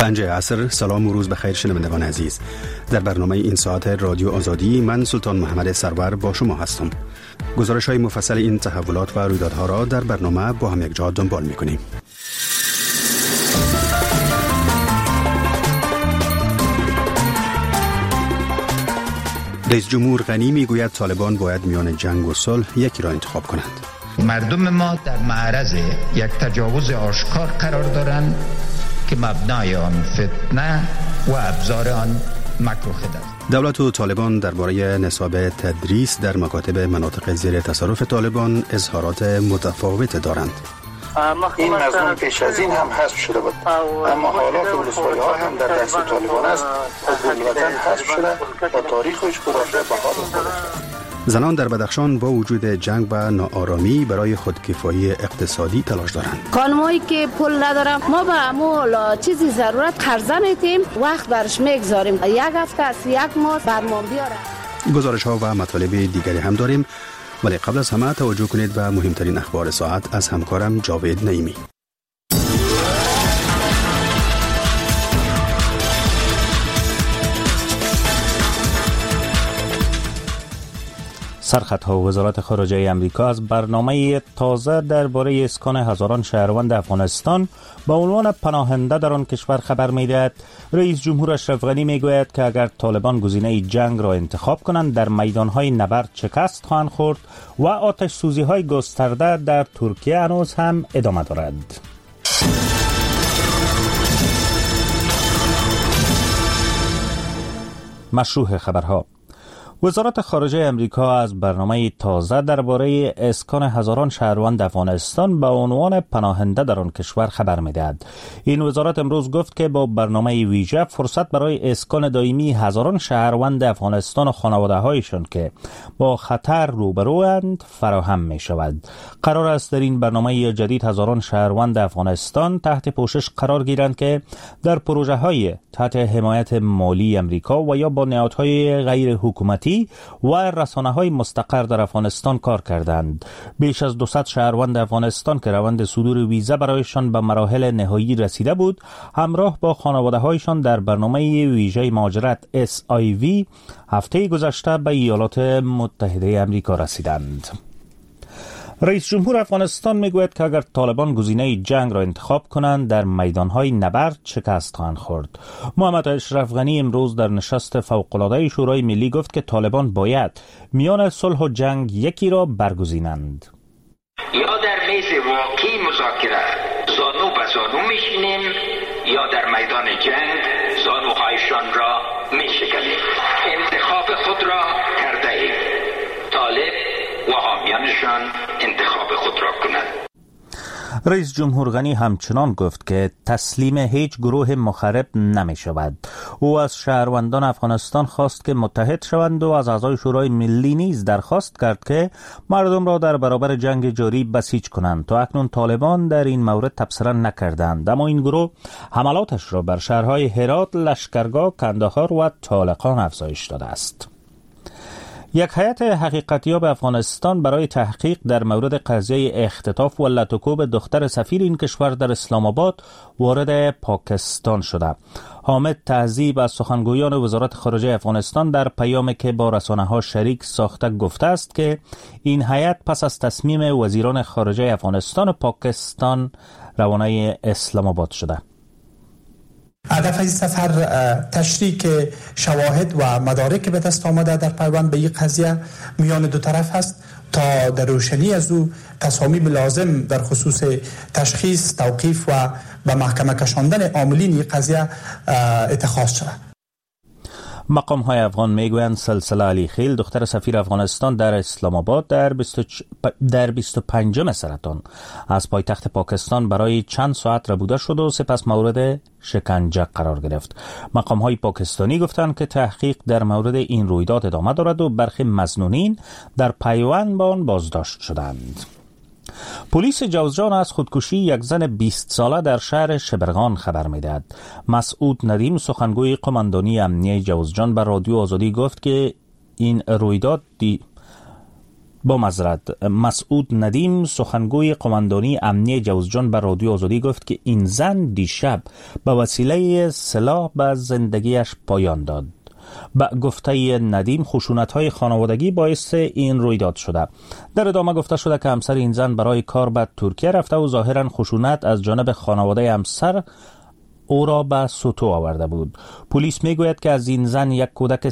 5 عصر. سلام و روز بخیر شنوندگان عزیز. در برنامه این ساعت رادیو آزادی من سلطان محمد سرور با شما هستم. گزارش های مفصل این تحولات و رویدادها را در برنامه با هم یک جا دنبال می‌کنیم. رئیس جمهور غنی میگوید طالبان باید میان جنگ و صلح یکی را انتخاب کنند. مردم ما در معرض یک تجاوز آشکار قرار دارند که مبنای آن فتنه و ابزار آن مکروه است. دولت و طالبان درباره نصاب تدریس در مکاتب مناطق زیر تصرف طالبان اظهارات متفاوت دارند. این مضمون پیش از این هم حذف شده بود، اما حالا که ولسوالی‌ها هم در دست طالبان است، از وطن حذف شده و تاریخش خودش را بها داده. زنان در بدخشان با وجود جنگ و ناآرامی برای خودکفایی اقتصادی تلاش دارند. خانمایی که پول ندارن، ما به امول چیزی ضرورت قرضه میتیم، وقت برش میگذاریم، یک هفته است، یک ماه برمان بیاره. گزارش ها و مطالب دیگری هم داریم، ولی قبل از همه توجه کنید به مهمترین اخبار ساعت از همکارم جاوید نعیمی. سرخطها وزارت خارجه امریکا از برنامه تازه درباره اسکان هزاران شهروند افغانستان با عنوان پناهنده در آن کشور خبر می‌دهد. رئیس جمهور اشرف غنی میگوید که اگر طالبان گزینه جنگ را انتخاب کنند در میدانهای نبرد شکست خواهند خورد و آتش سوزی‌های گسترده در ترکیه هنوز هم ادامه دارد. مشروع خبرها. وزارت خارجه امریکا از برنامه تازه درباره اسکان هزاران شهروند افغانستان با عنوان پناهنده در آن کشور خبر می‌دهد. این وزارت امروز گفت که با برنامه ویژه فرصت برای اسکان دائمی هزاران شهروند افغانستان و خانواده‌هایشان که با خطر روبروند فراهم می‌شود. قرار است در این برنامه جدید هزاران شهروند افغانستان تحت پوشش قرار گیرند که در پروژه‌های تحت حمایت مالی امریکا و یا با نهادهای غیر حکومتی و رسانه‌های مستقر در افغانستان کار کردند. بیش از 200 شهروند افغانستان که روند صدور ویزا برایشان به مراحل نهایی رسیده بود، همراه با خانواده‌هایشان در برنامه ویژه مهاجرت SIV هفته گذشته به ایالات متحده آمریکا رسیدند. رئیس جمهور افغانستان میگوید که اگر طالبان گزینه جنگ را انتخاب کنند در میدانهای نبرد شکست خواهند خورد. محمد اشرف غنی امروز در نشست فوق‌العاده شورای ملی گفت که طالبان باید میان صلح و جنگ یکی را برگزینند. یا در میز واقعی مذاکره زانو به زانو میشینیم یا در میدان جنگ زانوهایشان را میشکنیم. انتخاب خود را کرده ایم. طالب و حامیانشان انتخاب خود را کنند. رئیس جمهور غنی همچنان گفت که تسلیم هیچ گروه مخرب نمی شود. او از شهروندان افغانستان خواست که متحد شوند و از اعضای شورای ملی نیز درخواست کرد که مردم را در برابر جنگ جاری بسیج کنند. تا اکنون طالبان در این مورد تبصره نکردند، اما این گروه حملاتش را بر شهرهای هرات، لشکرگاه، کندهار و طالقان افزایش داده است. یک هیئت حقیقتیاب افغانستان برای تحقیق در مورد قضیه اختطاف و لطوکوب دختر سفیر این کشور در اسلام آباد وارد پاکستان شده. حامد تهذیب از سخنگویان وزارت خارجه افغانستان در پیامی که با رسانه‌ها شریک ساخته گفته است که این هیئت پس از تصمیم وزیران خارجه افغانستان و پاکستان روانه اسلام آباد شده. هدف این سفر تشریک شواهد و مدارک به دست آمده در پیوند به این قضیه میان دو طرف است تا در روشنی از او تصامیم لازم در خصوص تشخیص، توقیف و به محکمه کشاندن عاملین این قضیه اتخاذ شود. مقام های افغان میگویند سلسله علی خیل دختر سفیر افغانستان در اسلام آباد در 25 سرطان از پایتخت پاکستان برای چند ساعت ربوده شد و سپس مورد شکنجه قرار گرفت. مقام های پاکستانی گفتند که تحقیق در مورد این رویداد ادامه دارد و برخی مظنونین در پیوند با آن بازداشت شدند. پلیس جوزجان از خودکشی یک زن 20 ساله در شهر شبرغان خبر می‌دهد. مسعود ندیم سخنگوی قماندانی امنیه جوزجان به رادیو آزادی گفت که این رویداد با معذرت، مسعود ندیم سخنگوی قماندانی امنیه جوزجان به رادیو آزادی گفت که این زن دیشب به وسیله سلاح به زندگیش پایان داد. با گفته ندیم خشونت‌های خانوادگی باعث این رویداد شده. در ادامه گفته شده که همسر این زن برای کار به ترکیه رفته و ظاهراً خشونت از جانب خانواده همسر او را به سوتو آورده بود. پلیس میگوید که از این زن یک کودک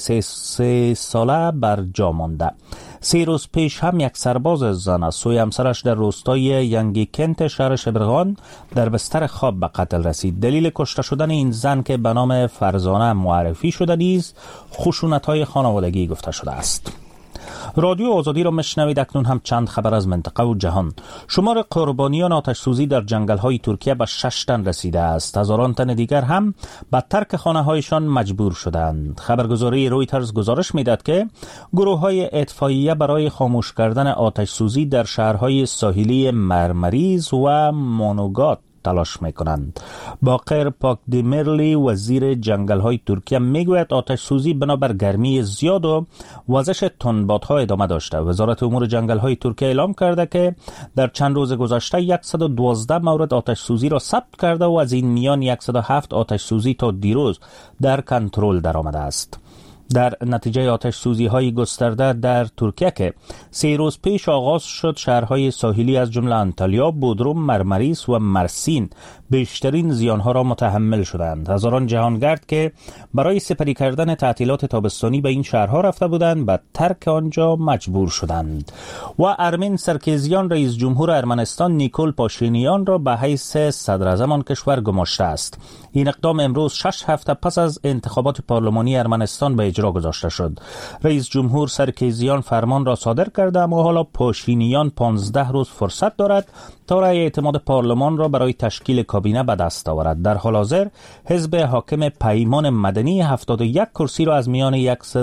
3 ساله بر جا مانده. 3 روز پیش هم یک سرباز زن از سوی همسرش در روستای ینگی کنت شهر شبرغان در بستر خواب به قتل رسید. دلیل کشته شدن این زن که به نام فرزانه معرفی شده نیز خشونت‌های خانوادگی گفته شده است. رادیو آزادی را میشنوید. اکنون هم چند خبر از منطقه و جهان. شمار قربانیان آتش سوزی در جنگل‌های ترکیه به 6 تن رسیده است. هزاران تن دیگر هم به ترک خانه‌هایشان مجبور شدند. خبرگزاری رویترز گزارش می‌دهد که گروه‌های اطفائیه برای خاموش کردن آتش سوزی در شهرهای ساحلی مرمریز و مونوگات تلاش میکنند. باقر پاکدیمیرلی وزیر جنگل‌های ترکیه میگوید آتش سوزی بنابر گرمی زیاد و وزش تندبادها ادامه داشته. وزارت امور جنگل‌های ترکیه اعلام کرده که در چند روز گذشته 112 مورد آتش سوزی را ثبت کرده و از این میان 107 آتش سوزی تا دیروز در کنترل درآمده است. در نتیجه آتش سوزی های گسترده در ترکیه که 3 روز پیش آغاز شد، شهرهای ساحلی از جمله انتالیا، بودروم، مرمریز و مرسین بیشترین زیانها را متحمل شدند. هزاران جهانگرد که برای سپری کردن تعطیلات تابستانی به این شهرها رفته بودند به ترک آنجا مجبور شدند. و ارمین سرکیزیان رئیس جمهور ارمنستان نیکول پاشینیان را به حیث صدر اعظم آن کشور گماشته است. این اقدام امروز 6 هفته پس از انتخابات پارلمانی ارمنستان به اجرا گذاشته شد. رئیس جمهور سرکیزیان فرمان را صادر کرده، اما حالا پاشینیان 15 روز فرصت دارد تا رأی اعتماد پارلمان را برای تشکیل کابینه به دست آورد. در حال حاضر حزب حاکم پیمان مدنی 71 کرسی را از میان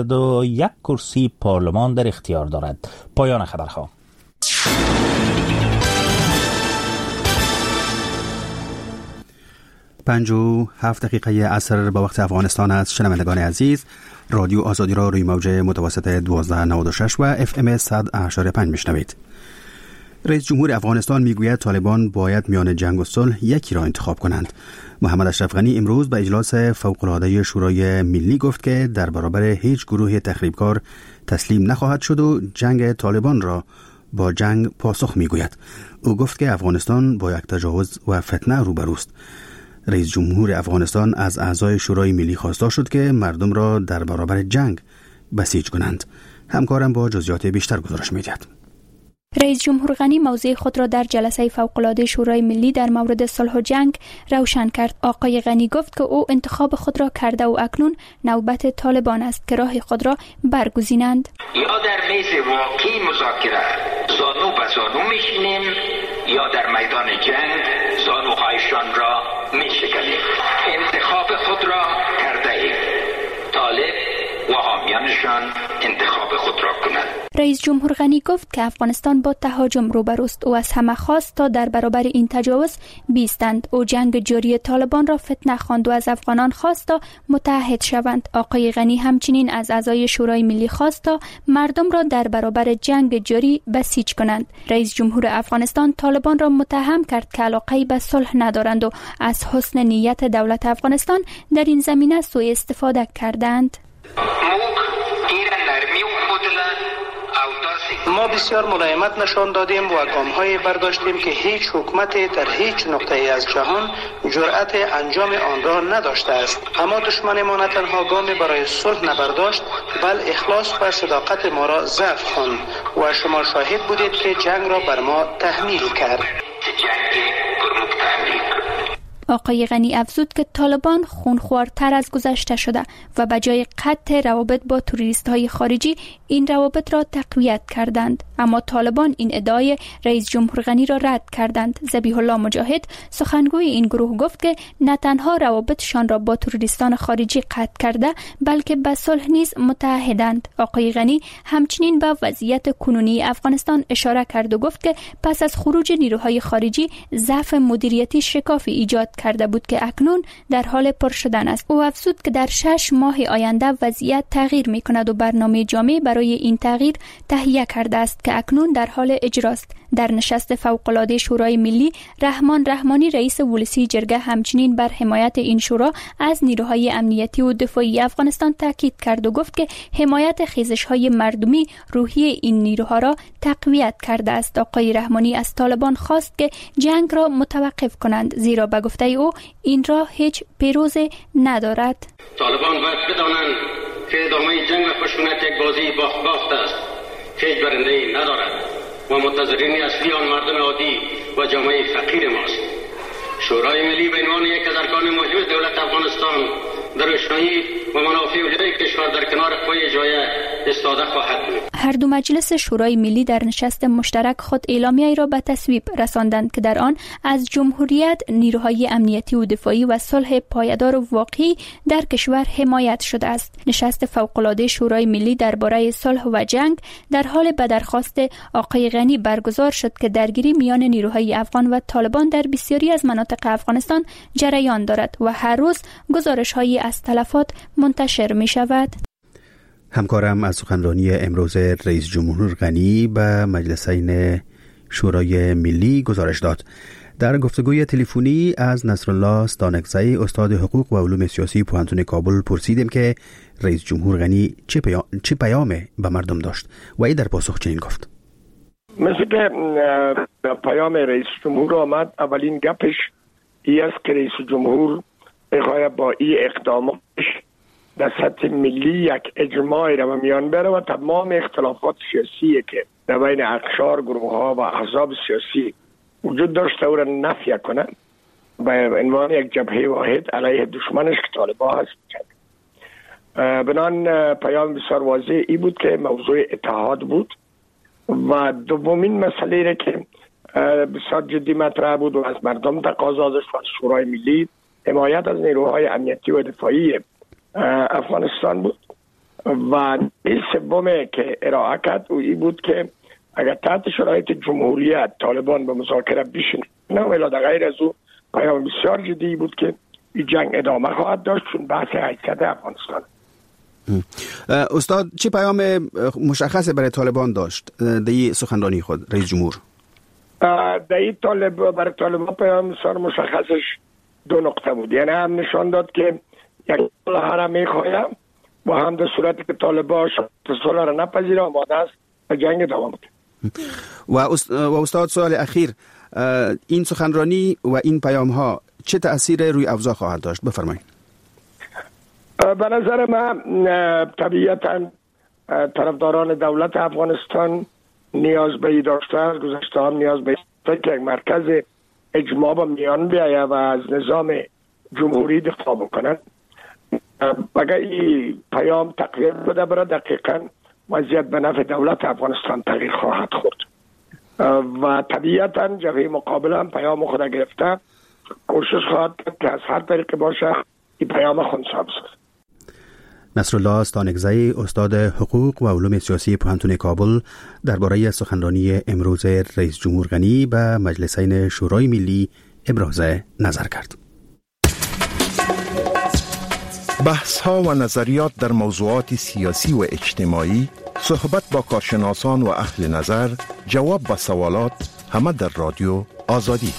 101 کرسی پارلمان در اختیار دارد. پایان خبرها. پنج و 7 دقیقه عصر به وقت افغانستان است. شنوندگان عزیز، رادیو آزادی را روی موج متوسط 1296 و FM 100.5 میشنوید. رئیس جمهور افغانستان میگوید طالبان باید میان جنگ و صلح یکی را انتخاب کنند. محمد اشرف غنی امروز به اجلاس فوق‌العاده شورای ملی گفت که در برابر هیچ گروه تخریبکار تسلیم نخواهد شد و جنگ طالبان را با جنگ پاسخ میگوید. او گفت که افغانستان با یک تجاوز و فتنه روبروست. رئیس جمهور افغانستان از اعضای شورای ملی خواسته شد که مردم را در برابر جنگ بسیج کنند. همکارم با جزئیات بیشتر گزارش می‌دهد. رئیس جمهور غنی موضع خود را در جلسه فوق‌العاده شورای ملی در مورد صلح و جنگ روشن کرد. آقای غنی گفت که او انتخاب خود را کرده و اکنون نوبت طالبان است که راه خود را برگزینند. یا در میز واقعی مذاکره زانو به زانو میشینیم یا در میدان جنگ زانوهایشان را میشکنیم. انتخاب خود را کرده ایم. طالب و حامیانشان انتخاب خود را کنند. رئیس جمهور غنی گفت که افغانستان با تهاجم روبروست. او از همه خواست تا در برابر این تجاوز بیستند. او جنگ جاری طالبان را فتنه خواند و از افغانان خواست تا متحد شوند. آقای غنی همچنین از اعضای شورای ملی خواست تا مردم را در برابر جنگ جاری بسیج کنند. رئیس جمهور افغانستان طالبان را متهم کرد که علاقه به صلح ندارند و از حسن نیت دولت افغانستان در این زمینه سوء استفاده کردند. ما بسیار ملایمت نشان دادیم و گام‌های برداشتیم که هیچ حکومتی در هیچ نقطه‌ای از جهان جرأت انجام آن را نداشته است. اما دشمن ما نه تنها گام برای صلح نبرداشت، بل اخلاص و صداقت ما را ضعف خواند و شما شاهد بودید که جنگ را بر ما تحمیل کرد. آقای غنی افزود که طالبان خونخوارتر از گذشته شده و به جای قطع روابط با توریست‌های خارجی این روابط را تقویت کردند. اما طالبان این ادعای رئیس جمهور غنی را رد کردند. ذبیح الله مجاهد سخنگوی این گروه گفت که نه تنها روابطشان را با توریستان خارجی قطع کرده بلکه به صلح نیز متحدند. آقای غنی همچنین به وضعیت کنونی افغانستان اشاره کرد و گفت که پس از خروج نیروهای خارجی ضعف مدیریتی شکافی ایجاد کرده بود که اکنون در حال پر شدن است. او افزود که در 6 ماه آینده وضعیت تغییر می کند و برنامه جامع برای این تغییر تهیه کرده است که اکنون در حال اجراست. در نشست فوق‌العاده شورای ملی، رحمان رحمانی رئیس ولسی جرگه همچنین بر حمایت این شورا از نیروهای امنیتی و دفاعی افغانستان تاکید کرد و گفت که حمایت خیزش‌های مردمی روحیه این نیروها را تقویت کرده است. آقای رحمانی از طالبان خواست که جنگ را متوقف کنند، زیرا به گفته او این را هیچ پیروزی ندارد. طالبان باید بدانند که ادامه جنگ و خشونت یک بازی باخت است، هیچ برنده‌ای ندارد و منتظرین اصلی آن مردم عادی و جامعه فقیر ماست. شورای ملی به عنوان یک از ارکان مهم دولت افغانستان در روشنایی و منافع علیه کشور در کنار قوای اجرایه ایستاده خواهد بود. هر دو مجلس شورای ملی در نشست مشترک خود اعلامیه‌ای را به تصویب رساندند که در آن از جمهوریت، نیروهای امنیتی و دفاعی و صلح پایدار و واقعی در کشور حمایت شده است. نشست فوق‌العاده شورای ملی درباره صلح و جنگ در حال به درخواست آقای غنی برگزار شد که درگیری میان نیروهای افغان و طالبان در بسیاری از مناطق افغانستان جریان دارد و هر روز گزارش‌هایی از تلفات منتشر می شود. همکارم از سخنرانی امروز رئیس جمهور غنی به مجلسین شورای ملی گزارش داد. در گفتگوی تلفنی از نصرالله ستانکزی استاد حقوق و علوم سیاسی پوهنتون کابل پرسیدیم که رئیس جمهور غنی چه پیامی به مردم داشت و ای در پاسخ چنین گفت. مثل که پیام رئیس جمهور آمد، اولین گپش ای است که رئیس جمهور بخواهد با این اقدامش در سطح ملی یک اجماعی را میان بره و تمام اختلافات سیاسی که در بین اقشار، گروه ها و احزاب سیاسی وجود داشته او را نفی کنه به عنوان یک جبهه واحد علیه دشمنش که طالبان هست. بنان پیام بسیار واضح ای بود که موضوع اتحاد بود و دومین مسئله را که بسیار جدی مطرح بود و از مردم تقاضا داشت و از شورای ملی حمایت از نیروهای امنیتی و دفاعی افغانستان بود و این سومه که ارائه کرد و این بود که اگر تحت شرایط جمهوریت طالبان به مذاکره بشینه نه ولی در غیر از او پیام بسیار جدی بود که این جنگ ادامه خواهد داشت چون بحث حیثیت افغانستان. استاد چه پیام مشخص برای طالبان داشت در این سخنرانی خود رئیس جمهور؟ در این برای طالبان پیام بسیار مشخصش دو نقطه بود. یعنی هم نشان داد که یک صلح را میخواهیم و هم در صورتی که طالبان صلح را نپذیره آماده است و جنگ ادامه بده. و استاد سوال اخیر، این سخنرانی و این پیام ها چه تأثیر روی اوضاع خواهد داشت؟ بفرمایید. به نظر من طبیعتا طرفداران دولت افغانستان نیاز به این داشتن، گذشته هم نیاز به که یک مرکز اجماع با میان بیاید و از نظام جمهوری دفاع بکنن. اگر این پیام تقویت بده برای دقیقا وضعیت به نفع دولت افغانستان تغییر خواهد خورد و طبیعتا جبهه مقابل هم پیام خود گرفته کوشش خواهد کرد که از هر طریق باشه این پیام خنثی بسازد. نصرالله ستانکزی استاد حقوق و علوم سیاسی پوهنتون کابل درباره سخنرانی امروز رئیس جمهور غنی به مجلسین شورای ملی ابراز نظر کرد. بحث ها و نظریات در موضوعات سیاسی و اجتماعی، صحبت با کارشناسان و اهل نظر، جواب به سوالات، همه در رادیو آزادی.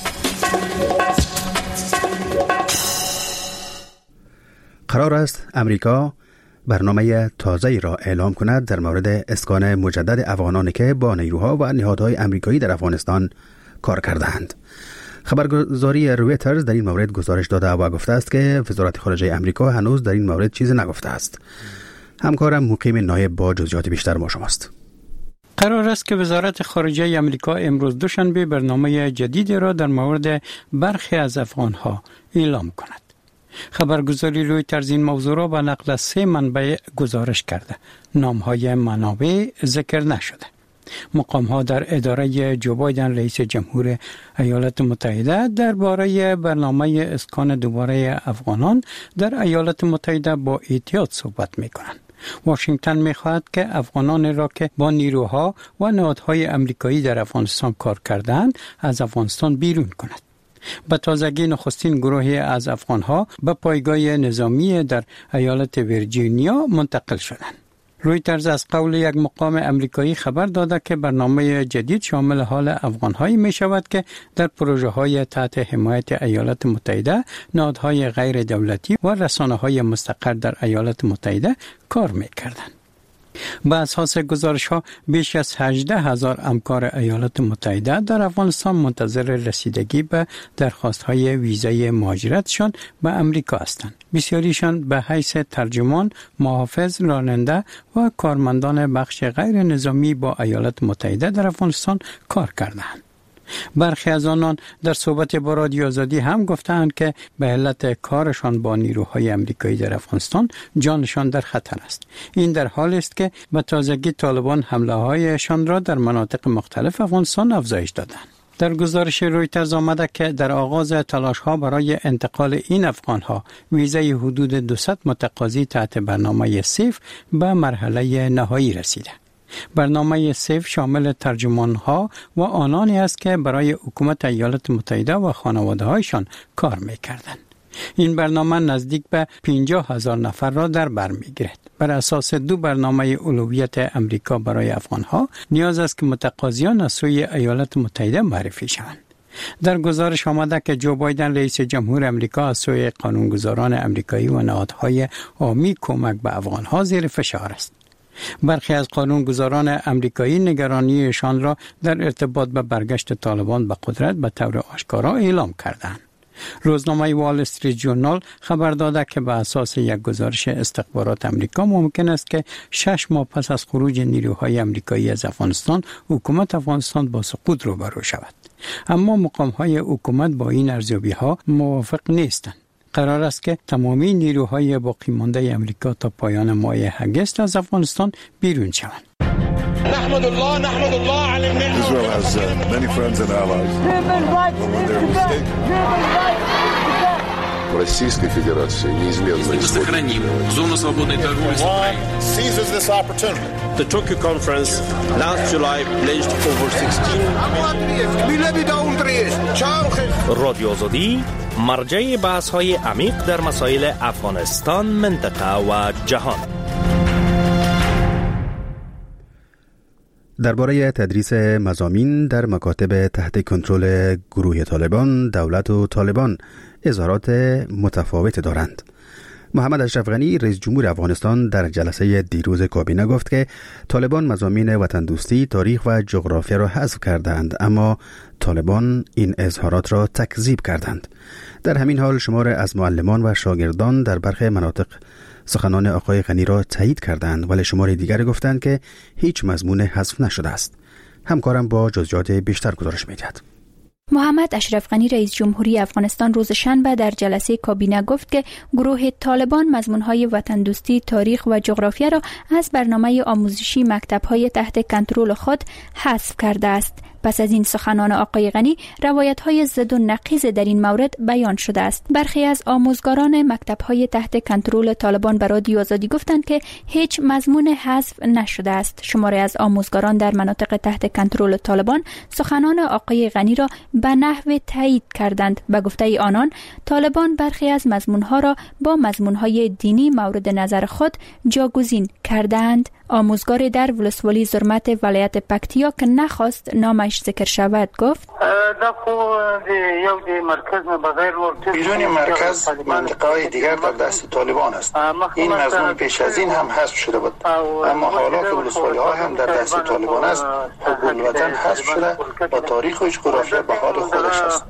قرار است امریکا برنامه تازه‌ای را اعلام کند در مورد اسکان مجدد افغانانی که با نیروها و نهادهای امریکایی در افغانستان کار کردند. خبرگزاری رویترز در این مورد گزارش داده و گفته است که وزارت خارجه امریکا هنوز در این مورد چیزی نگفته است. همکارم مقیم نایب با جزئیات بیشتر با شماست. قرار است که وزارت خارجه امریکا امروز دوشنبه برنامه جدیدی را در مورد برخی از افغانها اعلام کند. خبرگزاری رویترز این موضوع را به نقل از 3 منبع گزارش کرده. نام‌های منابع ذکر نشده. مقام‌ها در اداره جو بایدن رئیس جمهور ایالات متحده درباره برنامه اسکان دوباره افغانان در ایالات متحده با احتیاط صحبت می‌کنند. واشنگتن می‌خواهد که افغانان را که با نیروها و نهادهای آمریکایی در افغانستان کار کردند از افغانستان بیرون کند. به تازگی نخستین گروهی از افغانها به پایگاه نظامی در ایالت ویرجینیا منتقل شدند. رویترز از قول یک مقام امریکایی خبر داده که برنامه جدید شامل حال افغانهایی می شود که در پروژه های تحت حمایت ایالات متحده، نهادهای غیر دولتی و رسانه های مستقر در ایالات متحده کار می کردند. با اساس گزارش ها بیش از 18,000 همکار ایالات متحده در افغانستان منتظر رسیدگی به درخواست های ویزای مهاجرتشان به امریکا هستند. بسیاریشان به حیث ترجمان، محافظ، راننده و کارمندان بخش غیر نظامی با ایالات متحده در افغانستان کار کردند. برخی از آنان در صحبت با رادیو آزادی هم گفتند که به علت کارشان با نیروهای امریکایی در افغانستان جانشان در خطر است. این در حالی است که به تازگی طالبان حمله هایشان را در مناطق مختلف افغانستان افزایش دادند. در گزارش رویترز آمده که در آغاز تلاش ها برای انتقال این افغان ها ویزای حدود 200 متقاضی تحت برنامه سیف به مرحله نهایی رسیده. برنامه سیف شامل ترجمان ها و آنانی است که برای حکومت ایالات متحده و خانواده هایشان کار می کردند. این برنامه نزدیک به 50,000 نفر را در بر می گیرد. بر اساس 2 برنامه اولویت امریکا برای افغان ها نیاز است که متقاضیان از سوی ایالات متحده معرفی شوند. در گزارش آمده که جو بایدن رئیس جمهور امریکا از سوی قانونگذاران امریکایی و نهادهای عامی کمک به افغان ها زیر فشار است. برخی از قانونگذاران امریکایی نگرانیشان را در ارتباط به برگشت طالبان به قدرت به طور آشکارا اعلام کردند. روزنامه وال استریت ژورنال خبر داده که به اساس یک گزارش استخبارات امریکا ممکن است که 6 ماه پس از خروج نیروهای امریکایی از افغانستان، حکومت افغانستان با سقوط روبرو شود. اما مقام‌های حکومت با این ارزیابی‌ها موافق نیستند. قرار است که تمامی نیروهای باقی مانده امریکا تا پایان ماه اگست از افغانستان بیرون شوند. نحمد الله علی النعمة. Israel has many friends and allies. Российской Федерации неизменно сохраним зону свободной торговли с Украиной. Seizes this opportunity. The Tokyo conference last July pledged over 16 رادیو آزادی مرجع بحث‌های عمیق در مسائل افغانستان، منطقه و جهان. درباره تدریس مضامین در مکاتب تحت کنترل گروه طالبان، دولت و طالبان اظهارات متفاوت دارند. محمد اشرف غنی رئیس جمهور افغانستان در جلسه دیروز کابینه گفت که طالبان مضامین وطن دوستی، تاریخ و جغرافیا را حذف کردند، اما طالبان این اظهارات را تکذیب کردند. در همین حال شمار از معلمان و شاگردان در برخی مناطق سخنان آقای غنی را تایید کردند، ولی شمار دیگر گفتند که هیچ مضمون حذف نشده است. همکارم با جزئیات بیشتر گزارش می‌دهد. محمد اشرف غنی رئیس جمهوری افغانستان روز شنبه در جلسه کابینه گفت که گروه طالبان مضمون‌های وطن دوستی، تاریخ و جغرافیا را از برنامه آموزشی مکتب‌های تحت کنترل خود حذف کرده است. پس از این سخنان آقای غنی، روایت‌های ضد و نقیض در این مورد بیان شده است. برخی از آموزگاران مکتب‌های تحت کنترل طالبان به رادیو آزادی گفتند که هیچ مضمون حذف نشده است. شماری از آموزگاران در مناطق تحت کنترل طالبان سخنان آقای غنی را به نحو تایید کردند. به گفته آنان، طالبان برخی از مضمون‌ها را با مضمون‌های دینی مورد نظر خود جاگزین کردند. آموزگار در ولسوالی زرمت ولایت پکتیا که نخواست نامش ذکر شود گفت: بیرون مرکز منطقه‌های دیگر در دست طالبان است. این مضمون پیش از این هم حذف شده بود، اما حالا که ولسوالی‌ها هم در دست طالبان است، حقوق الوطن حذف شده و تاریخ و جغرافیا به حال خودش است.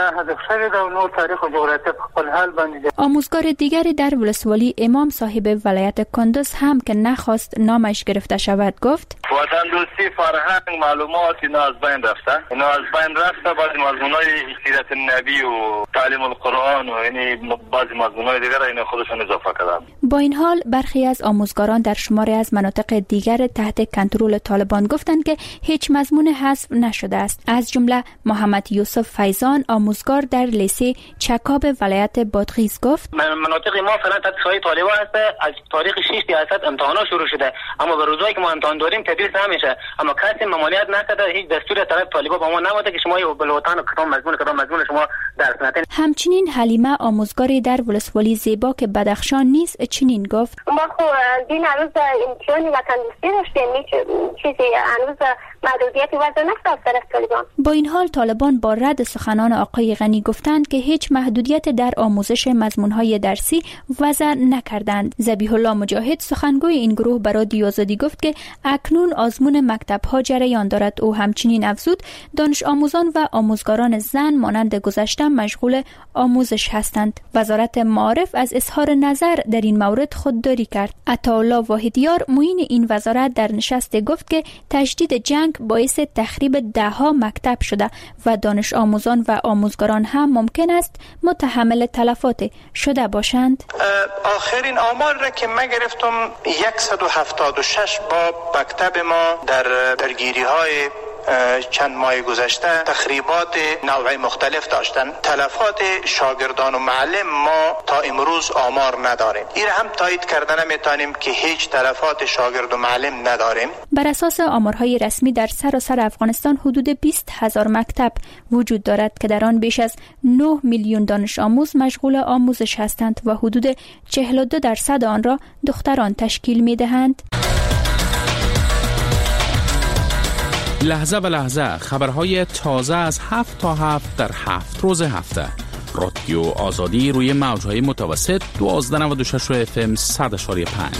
آموزگار دیگری در ولسوالی امام صاحب ولایت کندوز هم که نخواست نامش گرفته شود گفت: وطن دوستی، فرهنگ، معلومات اینا از بین رفته. بعضی مضمونای سیرت نبی و تعلیم القرآن و یعنی بعضی مضمونای دیگر اینا خودشون اضافه کردن. با این حال برخی از آموزگاران در شماری از مناطق دیگر تحت کنترل طالبان گفتند که هیچ مضمون حذف نشده است. از جمله محمد یوسف فیضان، آموزگار در لیسه چکاب ولایت بادغیس گفت: مناطق ما فعلا تحت سایه طالبان است. از تاریخ 6 درصد امتحانات شروع شده، اما به روزایی که ما امتحان داریم تدریس نمیشه، اما کسی ممانعت نکرده. هیچ دستوری از طرف طالبان با ما نبوده که شما بالوطن کدام مضمون شما در همچنین حلیمه آموزگاری در ولسوالی زیباک بدخشان نیز چنین گفت: ما خو دین هنوز امتحان وطن دوستی داشتیم، چیزی هنوز محدودیتی وضع نشد از طرف طالبان. با این حال طالبان با رد سخنان آقای غنی گفتند که هیچ محدودیت در آموزش مضمون‌های درسی وضع نکردند. ذبیح الله مجاهد سخنگوی این گروه به رادیو آزادی گفت که اکنون آزمون مکتب‌ها جریان دارد. او همچنین افزود دانش آموزان و آموزگاران زن مانند گذشته مشغول آموزش هستند. وزارت معارف از اظهار نظر در این مورد خودداری کرد. عطاالله واحدیار معین این وزارت در نشست گفت که تشدید جنگ باعث تخریب ده‌ها مکتب شده و دانش آموزان و آموزگاران هم ممکن است متحمل تلفات شده باشند. آخرین آمار را که من گرفتم 176 با مکتب ما در درگیری‌های چند ماه گذشته تخریبات نوع مختلف داشتن. تلفات شاگردان و معلم ما تا امروز آمار نداریم. این هم تایید کردن نمیتونیم که هیچ تلفات شاگرد و معلم نداریم. بر اساس آمارهای رسمی در سراسر افغانستان حدود 20,000 مکتب وجود دارد که در آن بیش از 9 میلیون دانش آموز مشغول آموزش هستند و حدود 42% آن را دختران تشکیل می‌دهند. لحظه به لحظه خبرهای تازه از 7 تا 7 در 7 روز هفته. رادیو آزادی روی موجهای متوسط 1296 FM 100.5.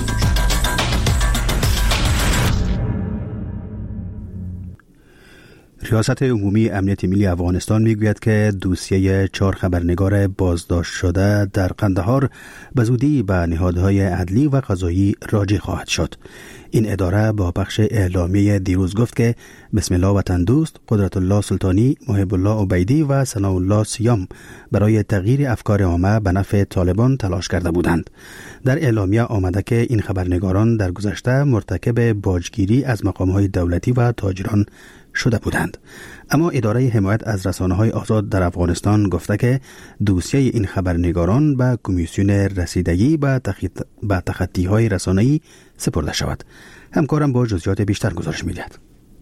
ریاست عمومی امنیت ملی افغانستان میگوید که دوسیه 4 خبرنگار بازداشت شده در قندهار به زودی به نهادهای عدلی و قضایی راجع خواهد شد. این اداره با بخش اعلامیه دیروز گفت که بسم الله وطن دوست، قدرت الله سلطانی، محب الله عبیدی و ثناء الله سیام برای تغییر افکار عامه به نفع طالبان تلاش کرده بودند. در اعلامیه آمده که این خبرنگاران در گذشته مرتکب باجگیری از مقامهای دولتی و تاجران شده بودند. اما اداره حمایت از رسانه‌های آزاد در افغانستان گفته که دوسیه این خبرنگاران به کمیسیون رسیدگی به تخطی‌های رسانه‌ای سپرده شود. همکارم با جزئیات بیشتر گزارش می‌دهد.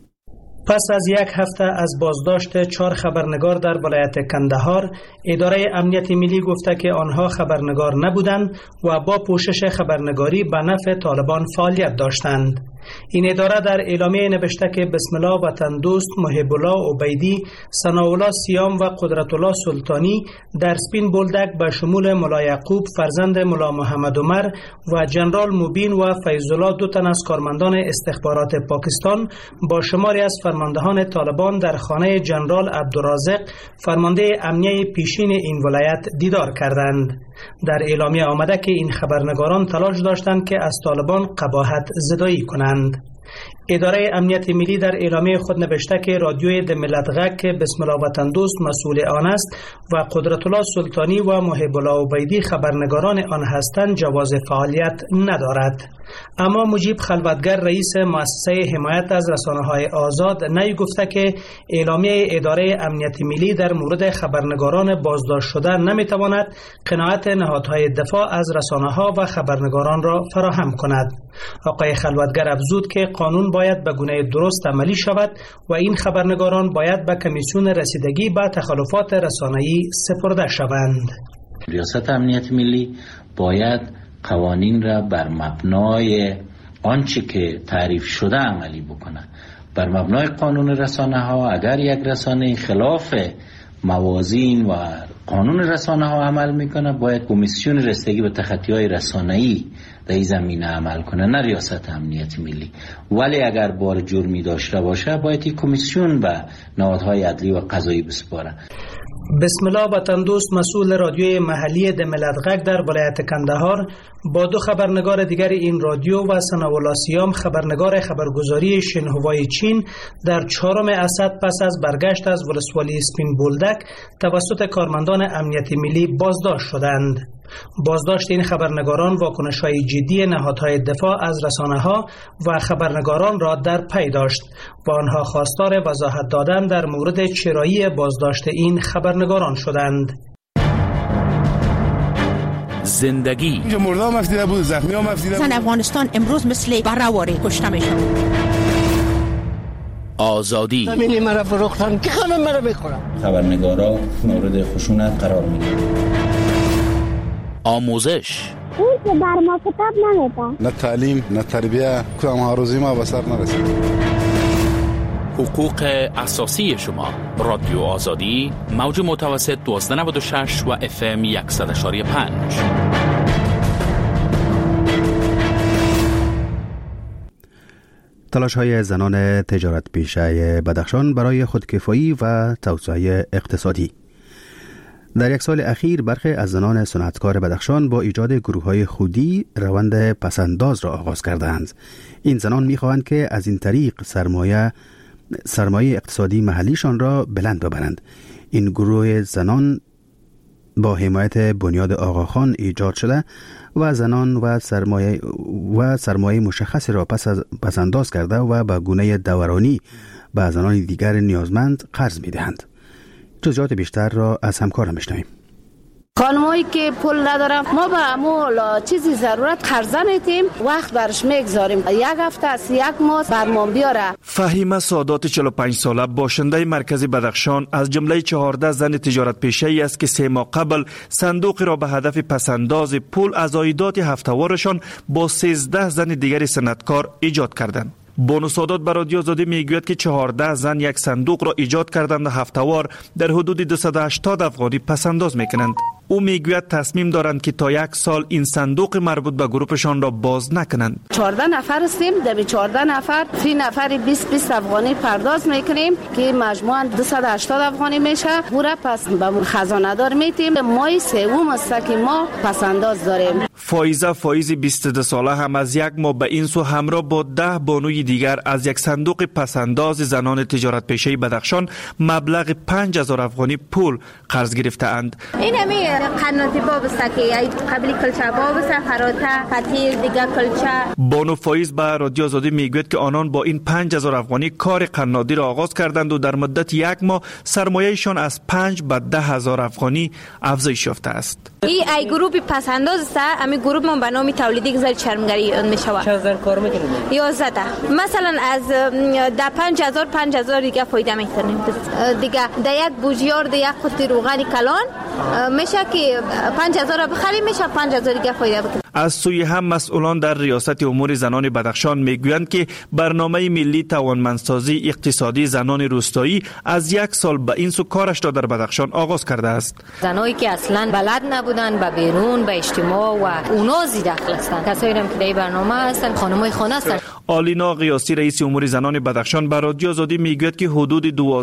پس از یک هفته از بازداشت 4 خبرنگار در ولایت کندهار، اداره امنیت ملی گفته که آنها خبرنگار نبودند و با پوشش خبرنگاری به نفع طالبان فعالیت داشتند. این اداره در اعلامیه نوشته که بسم الله وطن دوست، محب الله عبیدی، ثناء الله سیام و قدرت الله سلطانی در سپین بولدک به شمول ملا یعقوب فرزند ملا محمد عمر و جنرال مبین و فیض الله 2 تن از کارمندان استخبارات پاکستان با شماری از فرماندهان طالبان در خانه جنرال عبدالرازق فرمانده امنیه پیشین این ولایت دیدار کردند. در اعلامیه آمده که این خبرنگاران تلاش داشتند که از طالبان قباحت زدایی کنند. اداره امنیت ملی در اعلامیه خود نوشته که رادیوی د ملت غږ که بسم الله وطن دوست مسئول آن است و قدرت الله سلطانی و محب الله عبیدی خبرنگاران آن هستند جواز فعالیت ندارد. اما مجیب خلوتگر رئیس مؤسسه حمایت از رسانه‌های آزاد نی گفته که اعلامیه اداره امنیت ملی در مورد خبرنگاران بازداشت شده نمیتواند قناعت نهادهای دفاع از رسانه‌ها و خبرنگاران را فراهم کند. آقای خلوتگر افزود که قانون باید به گونه درست عملی شود و این خبرنگاران باید به کمیسیون رسیدگی به تخلفات رسانه‌ای سپرده شوند. ریاست امنیت ملی باید قوانین را بر مبنای آنچه که تعریف شده عملی بکنه. بر مبنای قانون رسانه ها اگر یک رسانه خلاف موازین و قانون رسانه ها عمل میکنه، باید کمیسیون رسیدگی به تخطی های رسانه‌ای در این زمینه عمل کنه، نه ریاست امنیت ملی. ولی اگر بار جرمی داشته باشه باید این کمیسیون به نهادهای عدلی و قضایی بسپاره. بسم الله وطن دوست مسئول رادیوی محلی د ملت غږ در ولایت کندهار با 2 خبرنگار دیگر این رادیو و ثناء الله سیام خبرنگار خبرگزاری شنهوای چین در 4 اسد پس از برگشت از ولسوالی سپین بولدک توسط کارمندان امنیت ملی بازداشت شدند. بازداشت این خبرنگاران واکنش‌های جدی نهادهای دفاع از رسانه‌ها و خبرنگاران را در پی داشت و آنها خواستار وضاحت دادن در مورد چرایی بازداشت این خبرنگاران شدند. زندگی مردم مفتیده بود، زخمی ها مفتیده بود. زن افغانستان امروز مثل برهواری کشته میشن. آزادی. زمین مرا فروختن که همه مرا میخورن. خبرنگارا مورد خشونت قرار میگیرن. آموزش. اون که بر ما کتاب نمیده. نه تعلیم نه تربیه که ما روزی ما به سر نرسید. حقوق اساسی شما. رادیو آزادی موج متوسط 1296 و FM 100.5. تلاش‌های زنان تجارت پیشه بدخشان برای خودکفایی و توسعه اقتصادی. در یک سال اخیر برخی از زنان صنعتکار بدخشان با ایجاد گروه‌های خودی روند پسنداز را آغاز کردند. این زنان می‌خواهند که از این طریق سرمایه اقتصادی محلیشان را بلند ببرند. این گروه زنان با حمایت بنیاد آقاخان ایجاد شده و زنان و سرمایه مشخصی را پس انداز کرده و به گونه دورانی به زنان دیگر نیازمند قرض می‌دهند. جزئیات بیشتر را از همکارم بشنویم. خانمایی که پول ندارن ما به امول چیزی ضرورت قرضه میتیم وقت برش میگذاریم، یک هفته از یک ماه برمان بیاره. فهیمه سادات 45 ساله باشنده مرکز بدخشان از جمله 14 زن تجارت پیشه ای است که 3 ماه قبل صندوقی را به هدف پسنداز پول از عایدات هفته‌وارشان با 13 زن دیگر صنعتکار ایجاد کردند. بانو سادات به رادیو آزادی میگوید که 14 زن یک صندوق را ایجاد کردند و هفته‌وار در حدود 280 افغانی پسنداز میکنند. او میگوید تصمیم دارند که تا 1 سال این صندوق مربوط به گروپشان را باز نکنند. 14 نفر هستیم، در 14 نفر فی نفری 20 افغانی پرداز میکنیم که مجموعاً 280 افغانی میشه. پورا پس به خزانه دار میتیم. مای سوم است که ما پسنداز داریم. فایزه 22 ساله هم از یک ماه به این سو همراه با 10 بانوی دیگر از یک صندوق پسنداز زنان تجارت پیشه بدخشان مبلغ 5000 افغانی پول قرض گرفته اند. این همه قناتی باب است که قبلی کلچه باب است، فراته پتیر دیگه کلچه. بانو فایز به رادیو آزادی میگوید که آنان با این 5000 افغانی کار قنادی را آغاز کردند و در مدت 1 ماه سرمایه‌شان از 5 به 10000 افغانی افزایش یافته است. این ای گروپ پسنداز است، همین گروپ ما به نام تولیدی گذار چرمگری میشود. چند هزار کار میکنیم؟ 11 مثلا از 5000 دیگه فایده میکنیم دیگه. در یک بوجیار در یک قطعه روغن کلان میشه که 5000 بخریم، میشه 5000 دیگه فایده بکنیم. از سوی هم مسئولان در ریاست امور زنان بدخشان میگویند که برنامه ملی توانمندسازی اقتصادی زنان روستایی از 1 سال به این سو کارش را در بدخشان آغاز کرده است. زنایی که اصلا بلد نبودن به بیرون به اجتماع و اونا داخل هستند، کسایی هم که در برنامه هستند خانمای خانه هستند. آلینا قیاسی رئیس امور زنان بدخشان به رادیو آزادی میگوید که حدود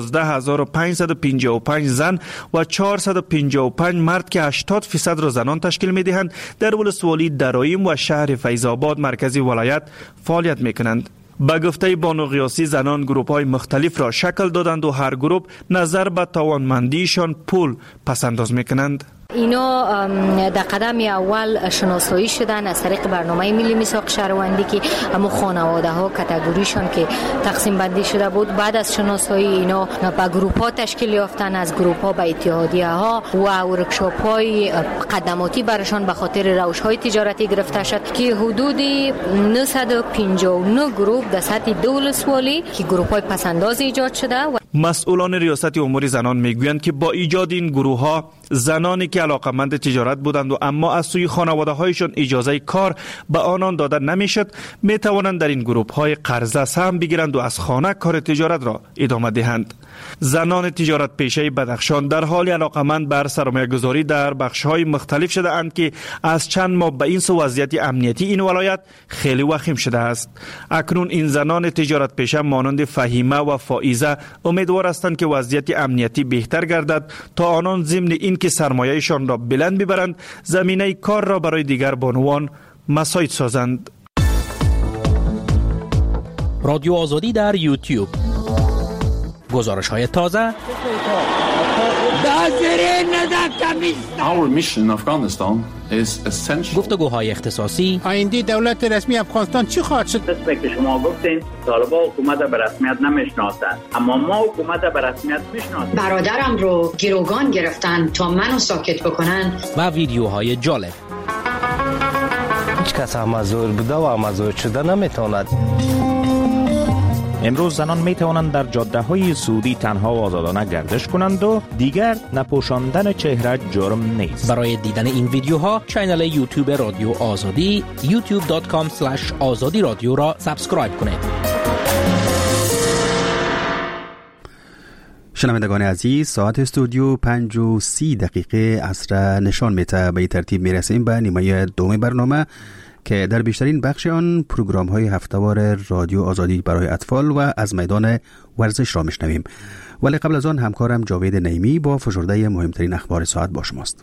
12555 زن و 455 مرد که 80% را زنان تشکیل میدهند در ولسوالی درایم و شهر فیض‌آباد مرکزی ولایت فعالیت میکنند. به گفته بانو قیاسی زنان گروپ‌های مختلف را شکل دادند و هر گروپ نظر به توانمندیشان پول پسنداز میکنند. اینا در قدم اول شناسایی شدن از طریق برنامه ملی میثاق شهروندی که همون خانواده ها کاتگوریشان که تقسیم بندی شده بود، بعد از شناسایی اینا به گروپ ها تشکیل یافتن، از گروپ ها به اتحادیه ها و ورکشاپ های خدماتی برشان به خاطر روش های تجارتی گرفته شد که حدود 959 گروپ در سطح ولسوالی که گروپ های پسنداز ایجاد شده. مسئولان ریاست امور زنان میگویند که با ایجاد این گروه ها زنانی که علاقمند تجارت بودند و اما از سوی خانواده هایشان اجازه کار به آنان داده نمیشد می توانند در این گروه های قرضه سهم بگیرند و از خانه کار تجارت را ادامه دهند. زنان تجارت پیشه بدخشان در حال علاقمند بر سرمایه گذاری در بخش های مختلف شده اند که از چند ماه به این سو وضعیت امنیتی این ولایت خیلی وخیم شده است. اکنون این زنان تجارت پیشه مانند فهیمه و فائزه امیدوار هستند که وضعیت امنیتی بهتر گردد تا آنان ضمن این که سرمایه‌شان را بلند ببرند زمینه کار را برای دیگر بانوان مساعد سازند. رادیو آزادی در یوتیوب، گزارش‌های تازه، Our mission in Afghanistan is essential. گفتگوهای اختصاصی. آینده دولت رسمی افغانستان چی خواهد شد؟ مثل که شما گفتین طالبان حکومت به رسمیت نمیشناسند، اما ما حکومت به رسمیت میشناسیم. برادرم رو گروگان گرفتن تا منو ساکت بکنن. و ویدیوهای جالب. هیچ کس هم مزور بوده و مزور شده نمیتواند. امروز زنان می توانند در جاده‌های سعودی تنها و آزادانه گردش کنند و دیگر نپوشاندن چهره جرم نیست. برای دیدن این ویدیوها کانال یوتیوب رادیو آزادی youtube.com/azadi رادیو را سابسکرایب کنید. شنوندگان عزیز، ساعت استودیو 5:30 عصر نشان میده. به ترتیب میرسیم به نیمه دوم برنامه که در بیشترین بخش آن پروگرام های هفته‌وار رادیو آزادی برای اطفال و از میدان ورزش را میشنویم. ولی قبل از آن همکارم جاوید نعیمی با فشرده مهمترین اخبار ساعت با شماست.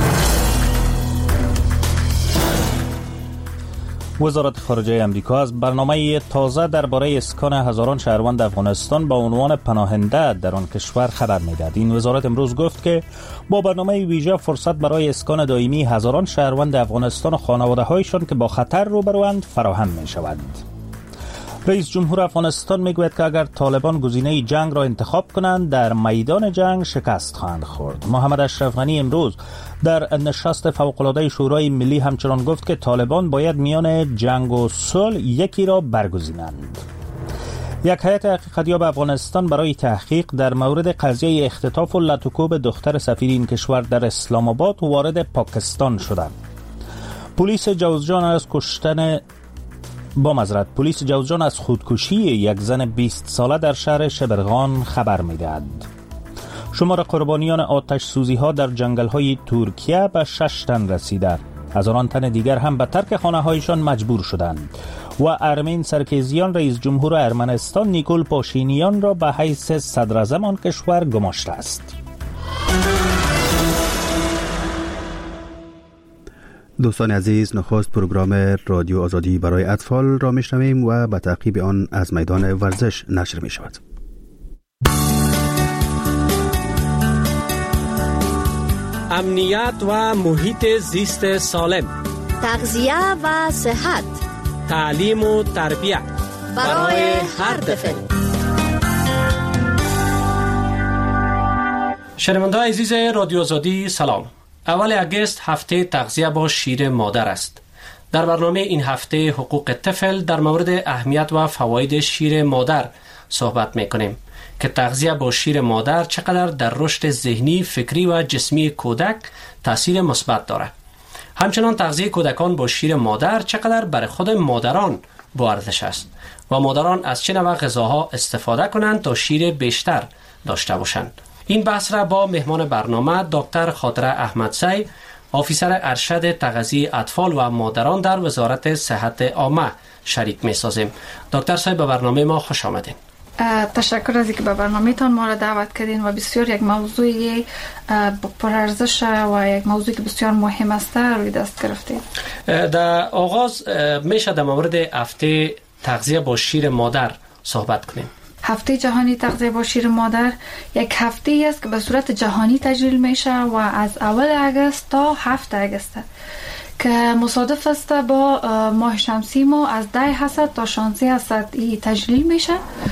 وزارت خارجه امریکا از برنامه تازه درباره اسکان هزاران شهروند افغانستان با عنوان پناهنده در آن کشور خبر می‌دهد. این وزارت امروز گفت که با برنامه ویژه فرصت برای اسکان دائمی هزاران شهروند افغانستان و خانواده‌هایشان که با خطر روبروند فراهم می‌شود. رئیس جمهور افغانستان میگوید که اگر طالبان گزینه جنگ را انتخاب کنند در میدان جنگ شکست خواهند خورد. محمد اشرف غنی امروز در نشست فوق‌العاده شورای ملی همچنان گفت که طالبان باید میان جنگ و صلح یکی را برگزینند. یک هیئت حقیقتیاب افغانستان برای تحقیق در مورد قضیه اختطاف و لطوکوب دختر سفیر این کشور در اسلام آباد وارد پاکستان شده. پلیس جوزجان از خودکشی یک زن 20 ساله در شهر شبرغان خبر می‌دهد. شمار قربانیان آتش سوزی ها در جنگل های ترکیه به 6 تن رسیده. هزاران تن دیگر هم به ترک خانه هایشان مجبور شدند و ارمین سرکیزیان رئیس جمهور ارمنستان نیکول پاشینیان را به حیث صدر اعظم آن کشور گماشته است. دوستان عزیز، نخست پروگرام رادیو آزادی برای اطفال را میشنویم و به تعقیب آن از میدان ورزش نشر می شود. امنیت و محیط زیست سالم، تغذیه و صحت، تعلیم و تربیت برای هر طفل. شنونده‌های عزیز رادیو آزادی سلام. اول اگست هفته تغذیه با شیر مادر است. در برنامه این هفته حقوق طفل در مورد اهمیت و فواید شیر مادر صحبت می‌کنیم که تغذیه با شیر مادر چقدر در رشد ذهنی، فکری و جسمی کودک تاثیر مثبت دارد. همچنان تغذیه کودکان با شیر مادر چقدر برای خود مادران با ارزش است و مادران از چه نوع غذاها استفاده کنند تا شیر بیشتر داشته باشند. این بحث را با مهمان برنامه دکتر خاطره احمدزی، افیسر ارشد تغذیه اطفال و مادران در وزارت صحت عامه شریک می‌سازیم. دکتر صاحب، به برنامه ما خوش آمدین. تشکر از اینکه به برنامه‌تان ما را دعوت کردین و بسیار یک موضوعی پرارزش و یک موضوعی که بسیار مهم است روی دست گرفتید. در آغاز میشه در مورد هفته تغذیه با شیر مادر صحبت کنیم. هفته جهانی تغذیه با شیر مادر یک هفته است که به صورت جهانی تجلیل میشه و از اول اگست تا 7 اگست که مصادف است با ماه شمسی ما از 10 حسد تا 16 حسد تجلیل میشه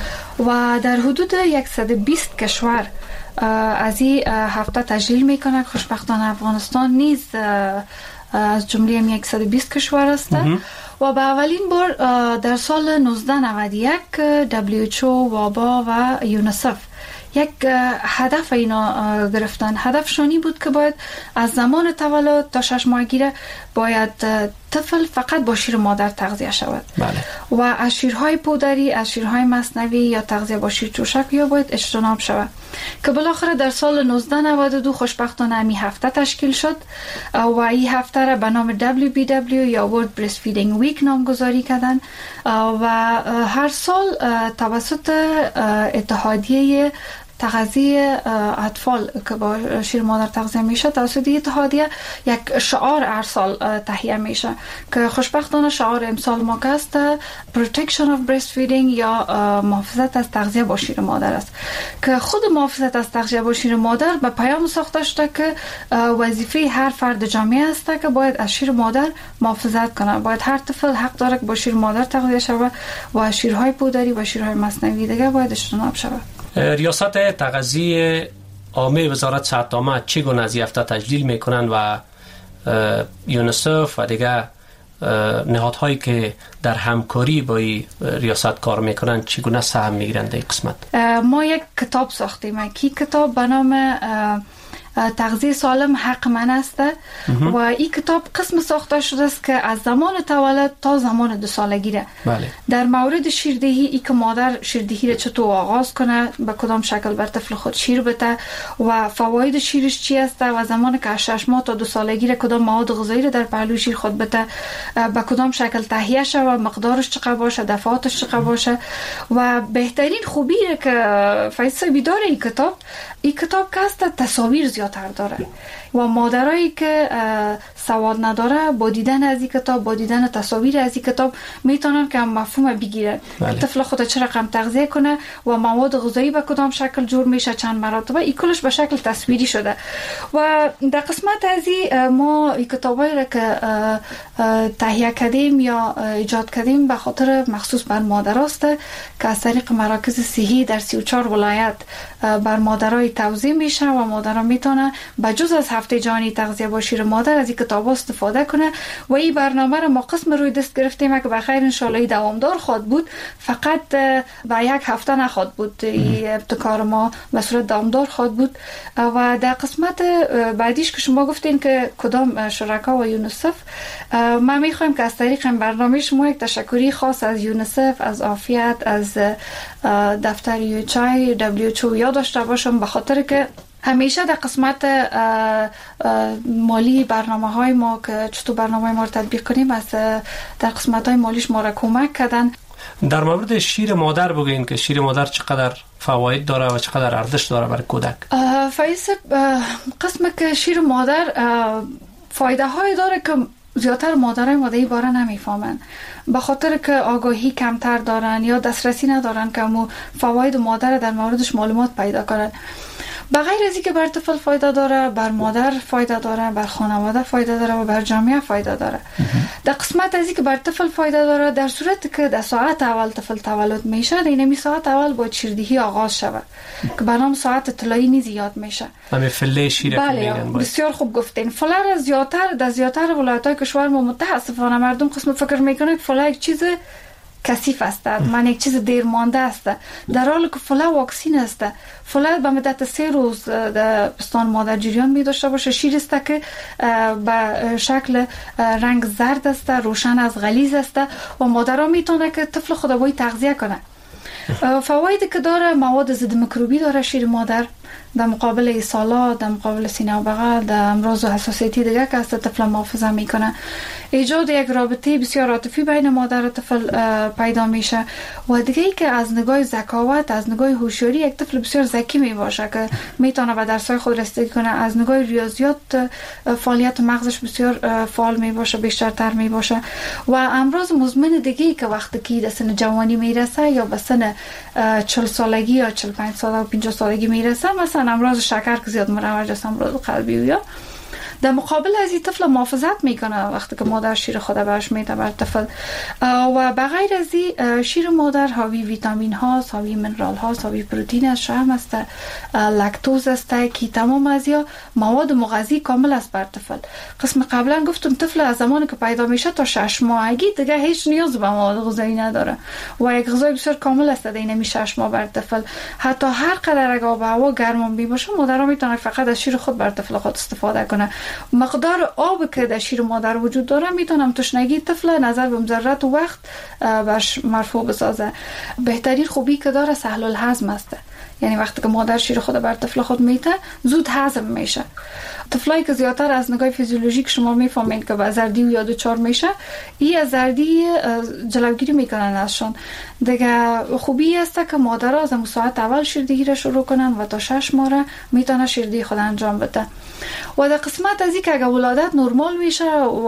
و در حدود 120 کشور از این هفته تجلیل میکنه. خوشبختانه افغانستان نیز از جمله 120 کشور است و به اولین بار در سال 1991 WHO، وابا و یونیسف یک هدف اینا گرفتن. هدفشانی بود که باید از زمان تولد تا 6 ماهگی باید طفل فقط با شیر مادر تغذیه شود. بله. و از شیرهای پودری، از شیرهای مصنوی یا تغذیه با شیر ترشک یا باید اجتناب شود که بالاخره در سال 1992 خوشبختانه این هفته تشکیل شد و این هفته را به نام WBW یا World Breastfeeding Week نامگذاری کردن و هر سال توسط اتحادیه تغذیه اطفال که با شیر مادر تغذیه میشه توسط اتحادیه یک شعار هر سال تهیه میشه که خوشبختانه شعار امسال ما که است Protection of Breastfeeding یا محافظت از تغذیه با شیر مادر است که خود محافظت از تغذیه با شیر مادر به پیام ساخته شده که وظیفه هر فرد جامعه است که باید از شیر مادر محافظت کنه. باید هر طفل حق داره که با شیر مادر تغذیه شود و شیرهای پودری و شیرهای مصنوعی دیگه باید اجتناب شود. ریاست تغذیه عامه وزارت صحت عامه چگونه از هفته تجلیل میکنن و یونیسف و دیگه نهادهایی که در همکاری با ریاست کار میکنن چگونه سهم میگیرند در این قسمت؟ ما یک کتاب ساختیم. کی کتاب به نام تغذیه سالم حق من است و این کتاب قسم ساخته شده است که از زمان تولد تا زمان 2 سالگی را در مورد شیردهی، ای که مادر شیردهی را چطور آغاز کنه، به کدام شکل بر طفل خود شیر بده و فواید شیرش چی است و زمان که 6 ماه تا 2 سالگی را کدام مواد غذایی را در پهلوی شیر خود بده، به کدام شکل تهیه شود، مقدارش چقدر باشه، دفعاتش چقدر باشه. و بهترین خوبی که فیصل داره این کتاب که است تصاویر زیادتر داره و مادرایی که سواد نداره با دیدن از این کتاب، با دیدن تصاویر از این کتاب میتونن که مفهوم بگیرن طفل خود چه رقم تغذیه کنه و مواد غذایی به کدام شکل جور میشه، چند مراتبه. این کلش به شکل تصویری شده و در قسمت از ما این کتابایی را که تهیه کردیم یا ایجاد کردیم به خاطر مخصوص بر مادراست که از طریق مراکز صحی در 34 ولایت بر مادرای توزیع میشه و مادرها میتونه بجز از هفته جهانی تغذیه با شیر مادر از این کتاب استفاده کنه. و این برنامه را ما قسم روی دست گرفتیم که بخیر انشالله دوامدار خواهد بود، فقط به یک هفته نخواهد بود. این ابتکار ما به صورت دوامدار خواهد بود. و در قسمت بعدیش که شما گفتین که کدام شرکا و یونیسف، ما میخوایم که از طریق این برنامه شما یک تشکری خاص از یونیسف، از عافیت، از دفتر UHI WHO یاد داشته باشم، به خاطر که همیشه در قسمت مالی برنامه های ما که چطور برنامه ما رو تطبیق کنیم از در قسمت های مالیش ما را کمک کردن. در مورد شیر مادر بگوین که شیر مادر چقدر فواید داره و چقدر ارزش داره برای کودک؟ فایز، قسم که شیر مادر فایده های داره که زیادتر مادرای ما این باره نمیفهمن، به خاطر که آگاهی کمتر دارن یا دسترسی ندارن که مو فواید مادر در موردش معلومات پیدا کنن. بغیر از اینکه بر طفل فایده داره، بر مادر فایده داره، بر خانواده فایده داره و بر جامعه فایده داره. در قسمت از اینکه بر طفل فایده داره، در صورتی که در ساعت اول طفل تولد میشه، در این ساعت اول باید شیردهی آغاز شود که برنامه ساعت طلایی زیاد میشه. همه فله شیر بسیار خوب گفتین. فله را زیادتر ولایت‌های کشور ما متاسفانه مردم قسم فکر میکنه که فله یک چیز کثیف است، من یک چیز دیر مانده است، در حالی که فله واکسین است. فله به مدت 3 روز در پستان مادر جریان می داشته باشه. شیر است که به شکل رنگ زرد است، روشن از غلیظ است و مادرها میتونه که طفل خود باید تغذیه کنه. فوایدی که داره، مواد ضد میکروبی داره شیر مادر، در مقابل ایسالا، در مقابل سینه و بغل، در امراض و حساسیتی دیگه که از طفل محافظه میکنه. ایجاد یک رابطه بسیار عاطفی بین مادر و طفل پیدا میشه. و دیگه ای که از نگاه ذکاوت، از نگاه هوشیاری، یک طفل بسیار ذکی میباشه که میتونه به درس‌های خود رسیدگی کنه. از نگاه ریاضیات فعالیت مغزش بسیار فعال میباشه، بیشترتر میباشه. و امراض مزمن دیگه ای که وقتی که به سن جوانی میرسه یا به سن 40 سالگی یا 45 سال و 50 سالگی میرسه، مثلا امراض شکر که زیاد مروج است، امراض قلبی یا در مقابل از این طفل محافظت میکنه وقتی که مادر شیر خود بهش میده بر طفل. و بغیر از این شیر مادر حاوی ویتامین هاست، حاوی منرال هاست، حاوی پروتئین است، شحم است، لاکتوز است که تمام از یا مواد مغذی کامل است بر طفل. قسم قبلا گفتم طفل از زمانی که پیدا میشه تا 6 ماهگی دیگه هیچ نیاز به مواد غذایی نداره و یک غذای بسیار کامل است در این 6 ماه بر طفل. حتی هر قدر اگه آب و هوا گرم بی باشه، مادرها میتونه فقط از شیر خود بر طفل خود استفاده کنه. مقدار آب که در شیر مادر وجود داره میتونم تشنگی طفل نظر به ضرورت و وقت برش مرفوع بسازه. بهترین خوبی که داره سهل الهضم است، یعنی وقتی که مادر شیر خود بر طفل خود میته زود هضم میشه. طفلایی که زیادتر از نگاه فیزیولوژیک شما میفهمین که با زردی و یا دچار میشه، این از زردی جلوگیری میکنن ازشون. دیگه خوبی است که مادرها از ساعت اول شیردهی را شروع کنن و تا 6 ماه میتونه شیردهی خود انجام بده. و در قسمت از این که اگه ولادت نرمال میشه و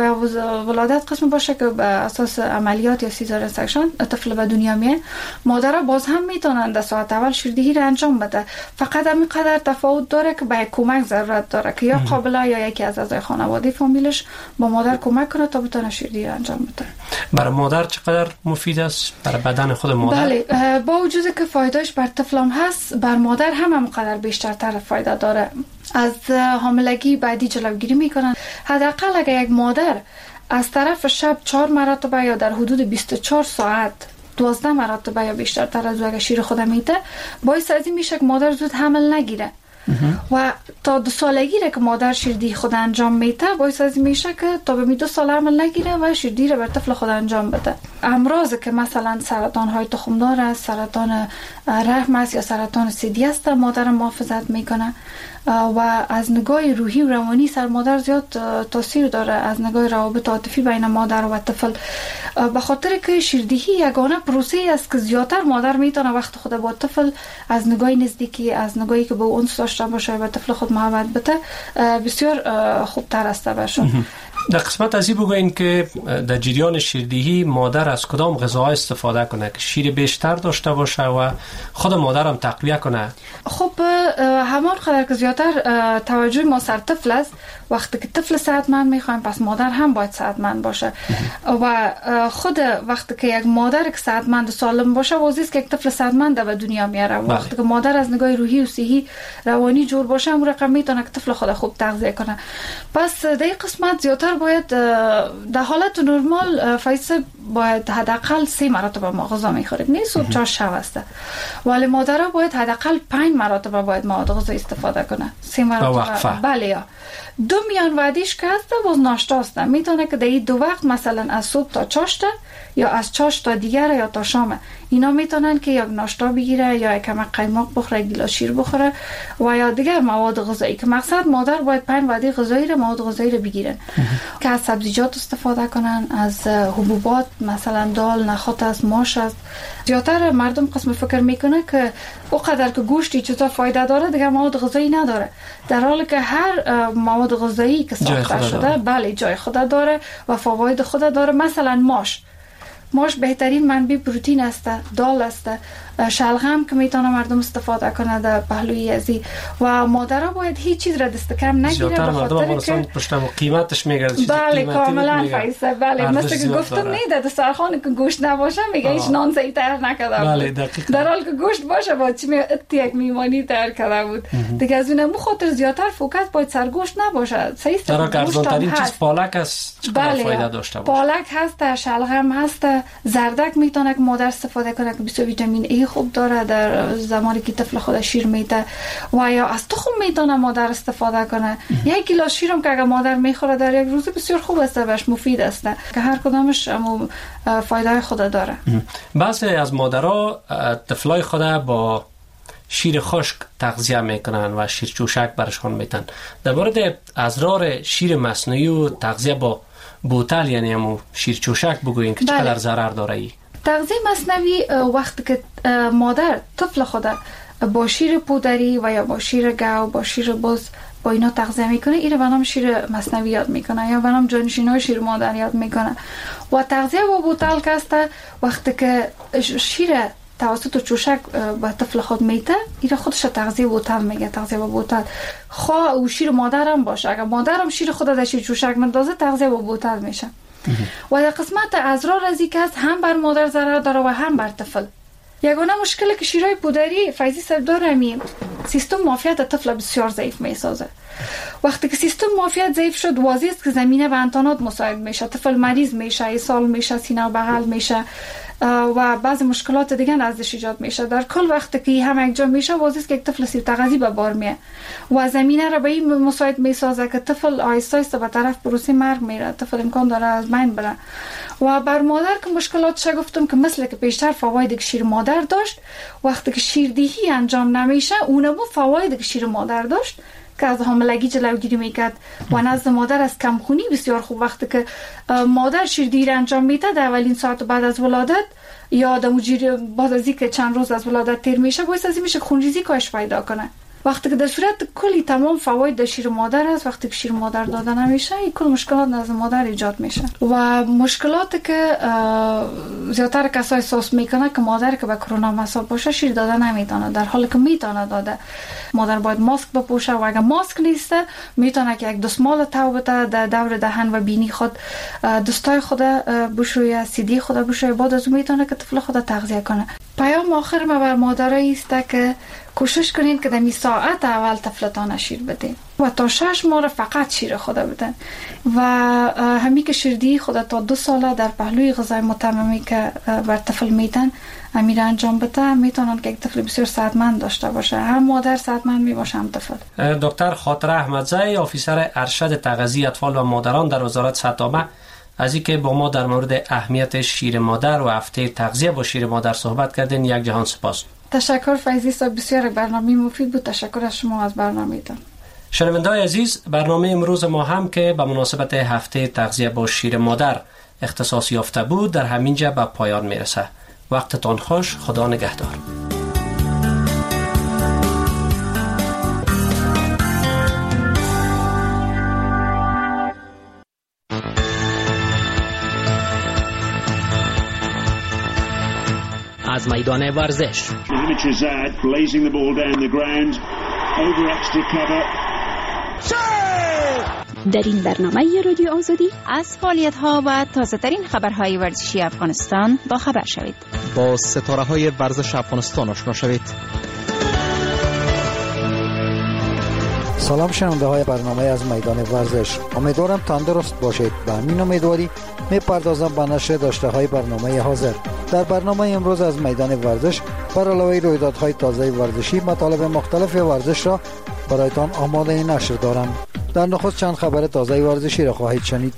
ولادت قسم باشه که به اساس عملیات یا سیزارین سکشن طفل به دنیا میاد، مادرها باز هم میتونن در ساعت اول شیردهی را انجام بده. فقط همین قدر تفاوت داره که به کمک ضرورت داره که یا قابله یا یکی از اعضای خانواده فامیلش با مادر کمک کنه تا بتونه شیردهی را انجام بده. برای مادر چقدر مفید است برای بدن خود مادر؟ بله، با وجود که فایدهش بر طفل هم هست، بر مادر هم قدر بیشترتر فایده داره. از حاملگی بعدی جلوگیری میکنن. حداقل اگه یک مادر از طرف شب 4 مرتبه یا در حدود 24 ساعت 12 مرتبه یا بیشتر از اگه شیر خود میده، باعث از این میشه که مادر زود حمل نگیره. و تا 2 سالگی را که مادر شیردهی خود انجام میده، باعث از این میشه که تا به 2 سال حمل نگیره و شیردهی را بر طفل خود انجام بده. امراض که مثلا سرطان های تخمدار است، سرطان رحم است یا سرطان ثدی است، مادر محافظت میکنه. و از نگاه روحی و روانی سر مادر زیاد تاثیر داره، از نگاه روابط عاطفی بین مادر و طفل، به خاطر که شیردهی یگانه پروسه است که زیادتر مادر میتونه وقت خود با طفل از نگاه نزدیکی، از نگاهی که به اون داشته باشه و طفل خود محبت بده، بسیار خوبتر است باشه. در قسمت ازی بگوین که در جریان شیردهی مادر از کدام غذاها استفاده کنه که شیر بیشتر داشته باشه و خود مادر هم تقویه کنه؟ خب همان خاطر که زیادتر توجه ما سر طفل است. وقتی که طفل صحتمند میخوایم، پس مادر هم باید صحتمند باشه. و خود وقتی که یک مادر که صحتمند و سالم باشه، واضحه است که یک طفل صحتمند به دنیا میاره. وقتی که مادر از نگاه روحی و صحی روانی جور باشه، اون رقم میتونه که طفل خود خوب تغذیه کنه. پس در این قسمت زیادتر باید در حالت نرمال فایسه باید حداقل 3 مرتبه ما غذا میخوریم، نه صبح چا شب است. ولی مادرها باید حداقل 5 مرتبه باید مواد غذایی استفاده کنه. 3 مرتبه بله. یا 2 میان وعدیش که هسته باز ناشتا است. میتونه که در این 2 وقت مثلا از صبح تا چاشته یا از چاش تا دیگر یا تا شام، اینا میتونن که یا ناشتا بگیره یا کم قیماق بخوره، گیلاس شیر بخوره و یا دیگر مواد غذایی، که مقصد مادر باید 5 وعده غذایی رو، مواد غذایی رو بگیرن که از سبزیجات استفاده کنن، از حبوبات مثلا دال، نخود است، ماش است. زیادتر مردم قسم فکر میکنه که اونقدر که گوشتی چطور فایده داره دیگه مواد غذایی نداره، در حالی که هر مواد غذایی که ساخته شده بله جای خود داره و فواید خود داره. مثلا ماش بهترین منبع پروتئین است، دال است، شلغم که میتونه مردم استفاده کنه در پهلوی ازی. و مادرها باید هیچ چیز را دست کم نگیره، به خاطر که پشتم قیمتش میگرده. بله کاملا فایسه. بله مثل که گفتم نه در سرخانه که گوشت نباشه میگه هیچ نان زی تر نکرده. بله دقیقاً. در حالی که گوشت باشه با چی یک میمانی تر کرده بود. دیگه از اون خاطر زیادتر فوکس باید سر گوشت نباشه. صحیح است. در ارزان ترین چیز پالک است، چقدر فایده داشته باشه. پالک هست، شلغم هست، زردک میتونه که مادر استفاده کنه که بسیار ویتامین ای خوب داره در زمانی که طفل خود شیر میده. و یا از تخم میتونه مادر استفاده کنه. یک گیلاس شیرم که اگه مادر میخوره در یک روز بسیار خوب است، بهش مفید است که هر کدامش فایده خود داره. بعضی از مادرها طفلای خود با شیر خشک تغذیه میکنن و شیر جوشک برشان میتن. در مورد اضرار شیر مصنوعی و تغذیه با بوتل یعنی همون شیر جوشک بگوین که چقدر ضرر داره ای؟ تغذیه مصنوعی وقتی که مادر طفل خود با شیر پودری و یا با شیر گاو، با شیر بز، با اینا تغذیه میکنه، این رو به نام شیر مصنوعی یاد میکنه یا به نام جانشینای شیر مادر یاد میکنه. و تغذیه با بوتل که است وقتی که شیر توسط چوشک به طفل خود میته، این خودش تغذیه بوتل میگه، تغذیه با بوتل. خواه او شیر مادرم باشه، اگر مادرم شیر خود در شیر چوشک مندازه تغذیه با بوتل میشه. و در قسمت اضرار از این که هم بر مادر ضرر داره و هم بر طفل. یگانه مشکلی که شیرای پودری فیضی صاحب داره سیستم معافیت طفل بسیار ضعیف میسازه. وقتی که سیستم معافیت ضعیف شد، واضح است که زمینه به انتانات مساعد میشه، طفل مریض میشه، اسهال میشه، سینه و بغل میشه و بعضی مشکلات دیگه ازش ایجاد میشه. در کل وقتی که هم یک جا میشه، واضح است که یک طفل سیر تغذی به بار میه و زمینه را به این مساعد میسازه که طفل آهسته آهسته به طرف پروسه مرگ میره، طفل امکان داره از بین بره. و بر مادر که مشکلاتش گفتم که مثل که پیشتر فواید که شیر مادر داشت، وقتی که شیردهی انجام نمیشه، اونمو فواید که شیر مادر داشت که از حاملگی جلوگیری میکرد و نزد مادر از کمخونی بسیار خوب. وقتی که مادر شیردهی را انجام میده در اولین ساعت بعد از ولادت یا بعد از اینکه چند روز از ولادت تیر میشه، باعث از این میشه خونریزی کاهش پیدا کنه. وقتی که در صورت کلی تمام فواید در شیر مادر است، وقتی که شیر مادر داده نمیشه، این کل مشکلات نزد مادر ایجاد میشه. و مشکلاتی که زیادتر کسای احساس میکنه که مادر که به کرونا مصاب باشه شیر داده نمیتونه، در حالی که میتونه داده. مادر باید ماسک بپوشه و اگر ماسک نیست میتونه که یک دستمال تو بده در دور دهن و بینی خود، دستای خود بشویه، سیدی خود بشویه، بعد از اون میتونه که طفل خود تغذیه کنه. پیام آخر ما بر مادرایی است که کوشش کنین که در می ساعت اول طفلتان شیر بدین و تا 6 ماه فقط شیر خود بدن و همی که شیردهی خود تا 2 ساله در پهلوی غذای متممی که بر طفل میدن امیر انجام بده میتونن که یک طفل بسیار صحتمند داشته باشه. هم مادر صحتمند می باشه هم طفل. دکتر خاطره احمدزی، افیسر ارشد تغذیه اطفال و مادران در وزارت صحت عامه، از اینکه با ما در مورد اهمیت شیر مادر و هفته تغذیه با شیر مادر صحبت کردین، یک جهان سپاس. تشکر فیضی صاحب، بسیار برنامه مفید بود. تشکر از شما از برنامه‌تان. شنونده‌های عزیز، برنامه امروز ما هم که به مناسبت هفته تغذیه با شیر مادر اختصاص یافته بود در همینجا به پایان میرسه. وقتتان خوش، خدا نگهدار. از میدان ورزش در این برنامه رادیو آزادی از فعالیت‌ها و تازه‌ترین خبرهای ورزشی افغانستان با خبر شوید. با ستاره‌های ورزش افغانستان آشنا شوید. سلام شنونده های برنامه از میدان ورزش، امیدوارم تندرست باشید. به همین امیدواری میپردازم به نشر داشته های برنامه حاضر. در برنامه امروز از میدان ورزش بر علاوه رویدادهای تازه ورزشی مطالب مختلف ورزش را برایتان آماده نشر دارم. در نخست چند خبر تازه ورزشی را خواهید شنید.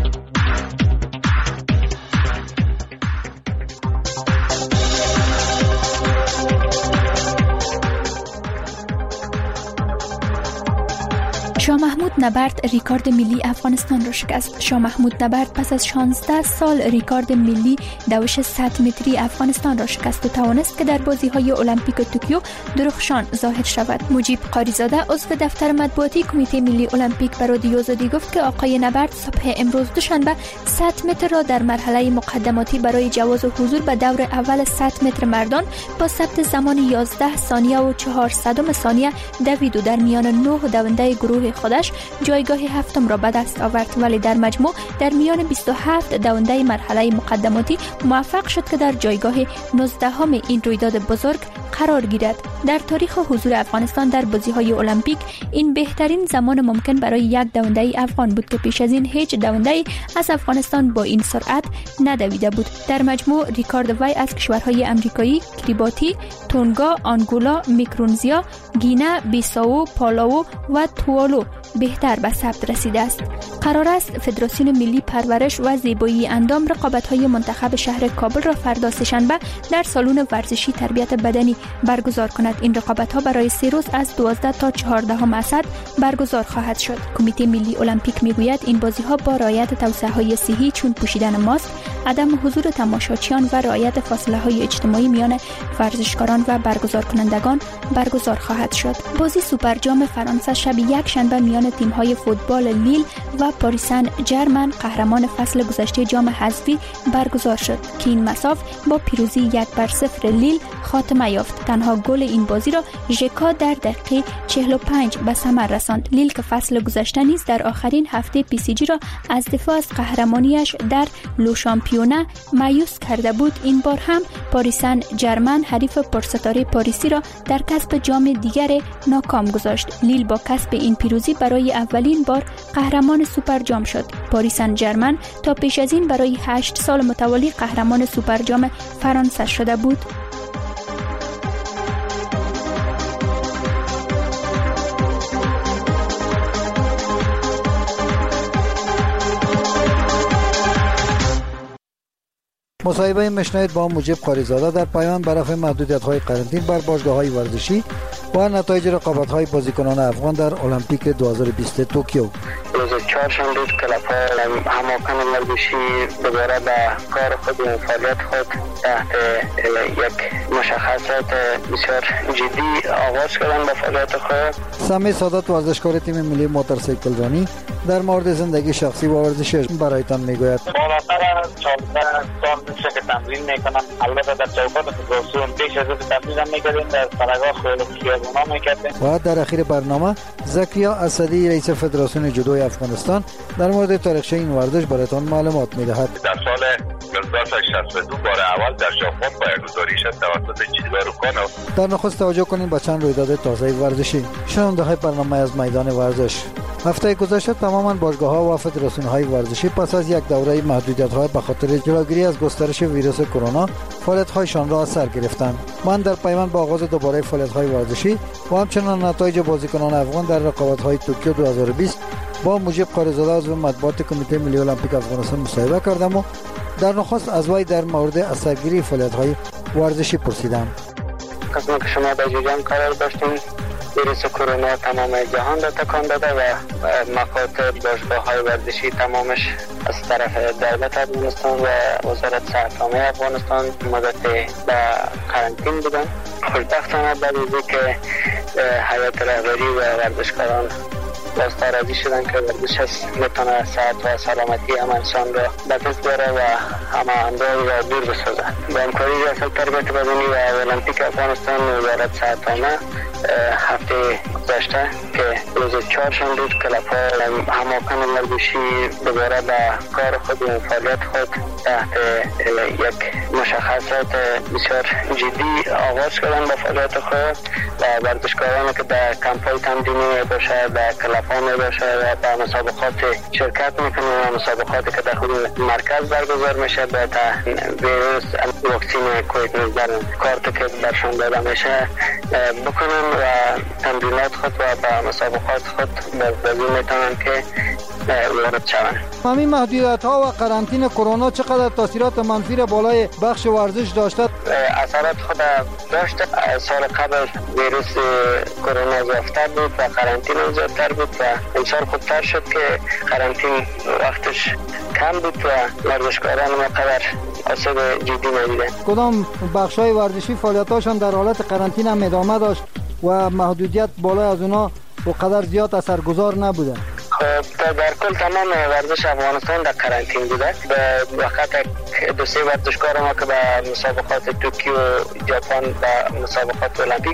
شاه محمود نبرد ریکارد ملی افغانستان را شکست. شاه محمود نبرد پس از 16 سال ریکارد ملی دوش 100 متری افغانستان را شکست و توانست که در بازی‌های المپیک توکیو درخشان ظاهر شود. مجیب قاریزاده عضو دفتر مطبوعاتی کمیته ملی المپیک به رادیو آزادی گفت که آقای نبرد صبح امروز دوشنبه 100 متر را در مرحله مقدماتی برای جواز حضور به دور اول 100 متر مردان با ثبت زمان 11 ثانیه و 400 ثانیه دوید و در میان 9 دونده گروه خودش جایگاه هفتم را به دست آورد، ولی در مجموع در میان 27 دونده مرحله مقدماتی موفق شد که در جایگاه 19 این رویداد بزرگ قرار گیرد. در تاریخ حضور افغانستان در بازی‌های المپیک این بهترین زمان ممکن برای یک دونده افغان بود که پیش از این هیچ دونده از افغانستان با این سرعت ندویده بود. در مجموع ریکارد وی از کشورهای آمریکایی، کریباتی، تونگا، آنگولا، میکرونزیا، گینه، بیساو، پالاو و توالو بهتر به ثبت رسیده است. قرار است فدراسیون ملی پرورش و زیبایی اندام رقابت‌های منتخب شهر کابل را فردا سه‌شنبه در سالن ورزشی تربیت بدنی برگزار کند. این رقابت‌ها برای 3 روز از 12 تا 14 اسد برگزار خواهد شد. کمیته ملی المپیک میگوید این بازی‌ها با رعایت توصیه‌های صحی چون پوشیدن ماسک، عدم حضور تماشاچیان و رعایت فاصله‌های اجتماعی میان ورزشکاران و برگزار کنندگان برگزار خواهد شد. بازی سوپر جام فرانسه شب یک شنبه میان تیم‌های فوتبال لیل و پاریس سن ژرمن قهرمان فصل گذشته جام حذفی برگزار شد که این مساف با پیروزی 1-0 لیل خاتمه یافت. تنها گل این بازی را ژکا در دقیقه 45 به ثمر رساند. لیل که فصل گذشته نیز در آخرین هفته PSG را از دفاع از قهرمانیش در لو شامپیونه مایوس کرده بود، این بار هم پاریس سن ژرمن حریف پرستاره پاریسی را در کسب جام دیگر ناکام گذاشت. لیل با کسب این پیروزی برای اولین بار قهرمان سوپر جام شد. پاریس سن ژرمن تا پیش از این برای 8 سال متوالی قهرمان سوپر جام فرانسه شده بود. مصاحبه میشنوید با مجیب قاریزاده در پایان بررسی محدودیت‌های قرنطینه بر باشگاه‌های ورزشی و نتایج رقابت‌های بازیکنان افغان در المپیک 2020 توکیو. روز چهارشنبه کلب‌ها هماکن ورزشی دوباره به کار خود و فعالیت خود تحت یک مشخصات بسیار جدی آغاز کردن به فعالیت خود. سمی سادات ورزشکار تیم ملی موتورسیکل رانی در مورد زندگی شخصی و ورزشی برایتان میگوید. بالاتر از 14 سال میشه که تمرین میکنم. البته در چوکات فدراسیون پیش از تمرین میکردیم، در سرگاه خیابونا میکردیم. و در اخیر برنامه زکریا اسدی رئیس فدراسیون جودوی افغانستان در مورد تاریخچه این ورزش برایتان معلومات میدهد. در سال 1362 بار اول در ژاپن پایگذاری شد توسط جیگارو کانو. در نخست توجه کنیم به چند رویداد تازه ورزشی. شنونده برنامه از میدان ورزش. هفته گذشته تماما باشگاه‌ها و فدراسیون‌های ورزشی پس از یک دوره محدودیت‌های به خاطر جلوگیری از گسترش ویروس کرونا فعالیت‌هایشان را سر گرفتند. من در پیوند با آغاز دوباره فعالیت‌های ورزشی و همچنین نتایج بازیکنان افغان در رقابت‌های توکیو 2020 با مجیب قاری‌زاده عضو مطبوعات کمیته ملی المپیک افغانستان مصاحبه کردم و در نخست از وی در مورد اثرگیری فعالیت‌های ورزشی پرسیدم. قسمی که شما در جریان قرار داشتیم، ویروس کرونا تمام جهان را تکان داده و مقاطع باشگاه‌های ورزشی تمامش از طرف دولت افغانستان و وزارت صحت عامه افغانستان مدت به قرنطینه بودن. خوشبختانه بعد از اینکه هیئت رهبری و ورزشکاران راضی شدن که ورزش میتونه صحت و سلامتی هم انسان را به دست بیاره و همه امراض را دور بسازه. با همکاری ریاست تربیت بدنی و المپیک افغانستان و وزارت صحت عامه هفته گذشته که روز 4 شنبه بود کلب‌ها هماکن ورزشی دوباره به کار خود و فعالیت خود تحت یک مشخصات بسیار جدی آغاز کردن به فعالیت خود و ورزشکارانی که در کمپ‌های تمرینی باشه در کلب‌ها باشه و به مسابقات شرکت میکنه و مسابقاتی که در خود مرکز برگزار میشه به ویروس واکسین کووید 19 کارت که برشان داده میشه بکنن و تمرینات خود و به مسابقات خود بازی میتونن که وارد شوند. همین محدودیت‌ها و قرنطینه کرونا چقدر تاثیرات منفی را بالای بخش ورزش داشته؟ اثرات خود داشته. سال قبل ویروس کرونا زیادتر بود و قرنطینه زیادتر بود و امسال خوبتر شد که قرنطینه وقتش کم بود و ورزشکاران مقدر آسیب جدی ندیدن. کدام بخش‌های ورزشی فعالیتاشان در حالت قرنطینه هم ادامه داشت و محدودیت بالای از اونا و قدر زیاد اثرگذار نبوده؟ در کل تمام ورزش افغانستان در قرنطینه بوده. به وقت دو سه ورزشکار ما که به مسابقات توکیو ژاپن و مسابقات المپیک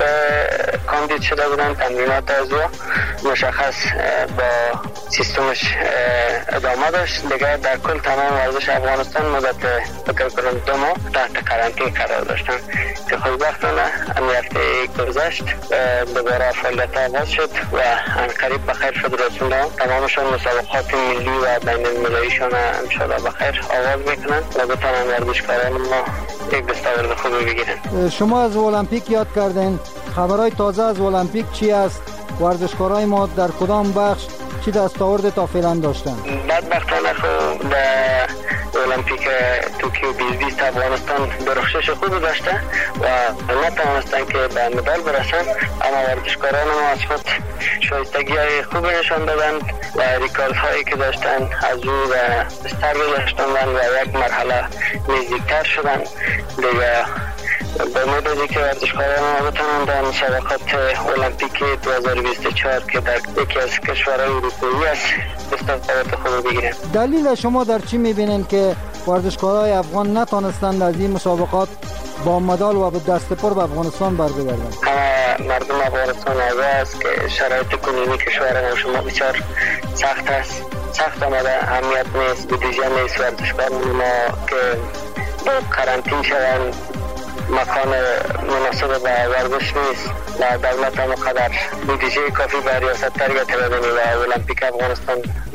کاندید شده بودن، تمرینات از مشخص با سیستمش ادامه داشت. دیگه در کل تمام ورزش افغانستان مدت فکر کنم 2 ماه تحت قرنطینه قرار داشتن که خوشبختانه هفته گذشت دوباره فعالیت آغاز شد و عنقریب بخیر شد رسوندن. تمامشان مسابقات ملی و بین المللیشان انشاءالله بخیر آغاز میکنن و بتونن ورزشکاران ما یک دستاورد خوبی بگیرن. شما از المپیک یاد کردین، خبرهای تازه از المپیک چی است؟ ورزشکارای ما در کدام بخش چی دستاورد تا فعلا داشتن؟ بدبختانه خب در المپیک توکیو 2020 افغانستان درخشش خوبی داشته و نتوانستن که به مدال برسن، اما ورزشکاران ما از خود شایستگی‌های خوبی نشان دادن و ریکاردهایی که داشتن از او بستر گذاشتن و یک مرحله نزدیکتر شدن. دیگه به مدتی که ورزشکاران ما بتونن در مسابقات المپیک 2024 که در یکی از کشورهای اروپایی است دستاورد خوب بگیرن. دلیل شما در چی میبینن که ورزشکارای افغان نتونستند از این مسابقات با مدال و به دست پر به افغانستان برگردن؟ مردم افغانستان است که شرایط کنونی کشور ما شما بسیار سخت است. سخت آمده، اهمیت نیست، بودجه نیست. ورزشکاران ما که قرنطینه شدن، مکان مناسب به ورزش نیست و دولت هم قدر بودجه کافی به ریاست تربیت بدنی و المپیک افغانستان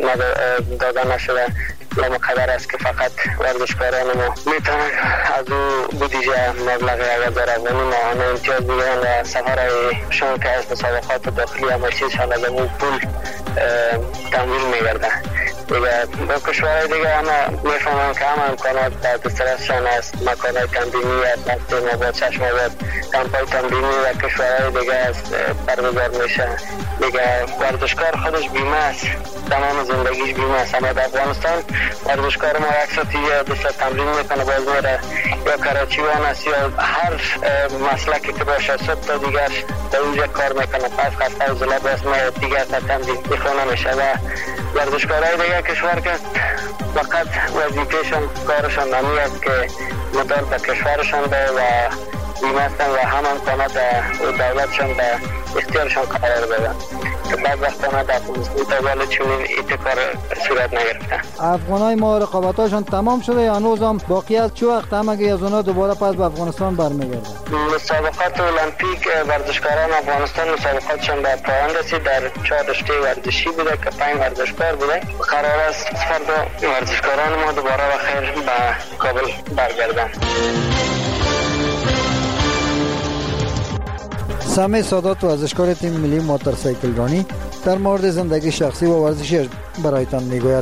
داده نشده. لما قدر است که فقط ورزشکاران ما میتونن از او بودجه مبلغ 1000 افغانی ماهانه امتیاز بگیرن و سفرشان که از مسابقات داخلی همشیشان از اون پول تمویل میگردن. دیگه با کشورهای دیگه همه میفهمن که همه امکانات در دسترسشان است. مکانهای تمرینی است، نفت مباد، چشم مباد، کمپای تمرینی و کشورهای دیگه است برگزار میشه. دیگه ورزشکار خودش بیمه است، تمام زندگیش بیمه است. اما در افغانستان ورزشکار ما یک ساعتی یا 2 ساعت تمرین میکنه باز میره یا کراچیوان است یا هر مسلکی که باشه صبح تا دیگر در اونجا کار میکنه، پس خسته و زله باز میره دیگر تا تمرین میخونه میشه. و ورزشکارهای دیگه کشور که فقط وظیفهشان کارشان نمی است که مدال به کشورشان ده و بیمه هستن و هم امکانات دولتشان به اختیارشان قرار بدن. که بعض وقتا در متوال چنین کار صورت نگرفته. افغانای ما رقابتاشون تمام شده یا هنوز هم باقی است؟ چه وقت هم اگه از اونها دوباره پس به افغانستان برمیگردن؟ مسابقات المپیک ورزشکاران افغانستان مسابقاتشون به پایان رسید. در 4 رشته ورزشی بوده که 5 ورزشکار بوده. قرار است فردا ورزشکاران ما دوباره بخیر به کابل برگردن. سامع سادات ورزشکار تیم ملی موتورسایکل رانی در مورد زندگی شخصی و ورزشی برایتان میگوید.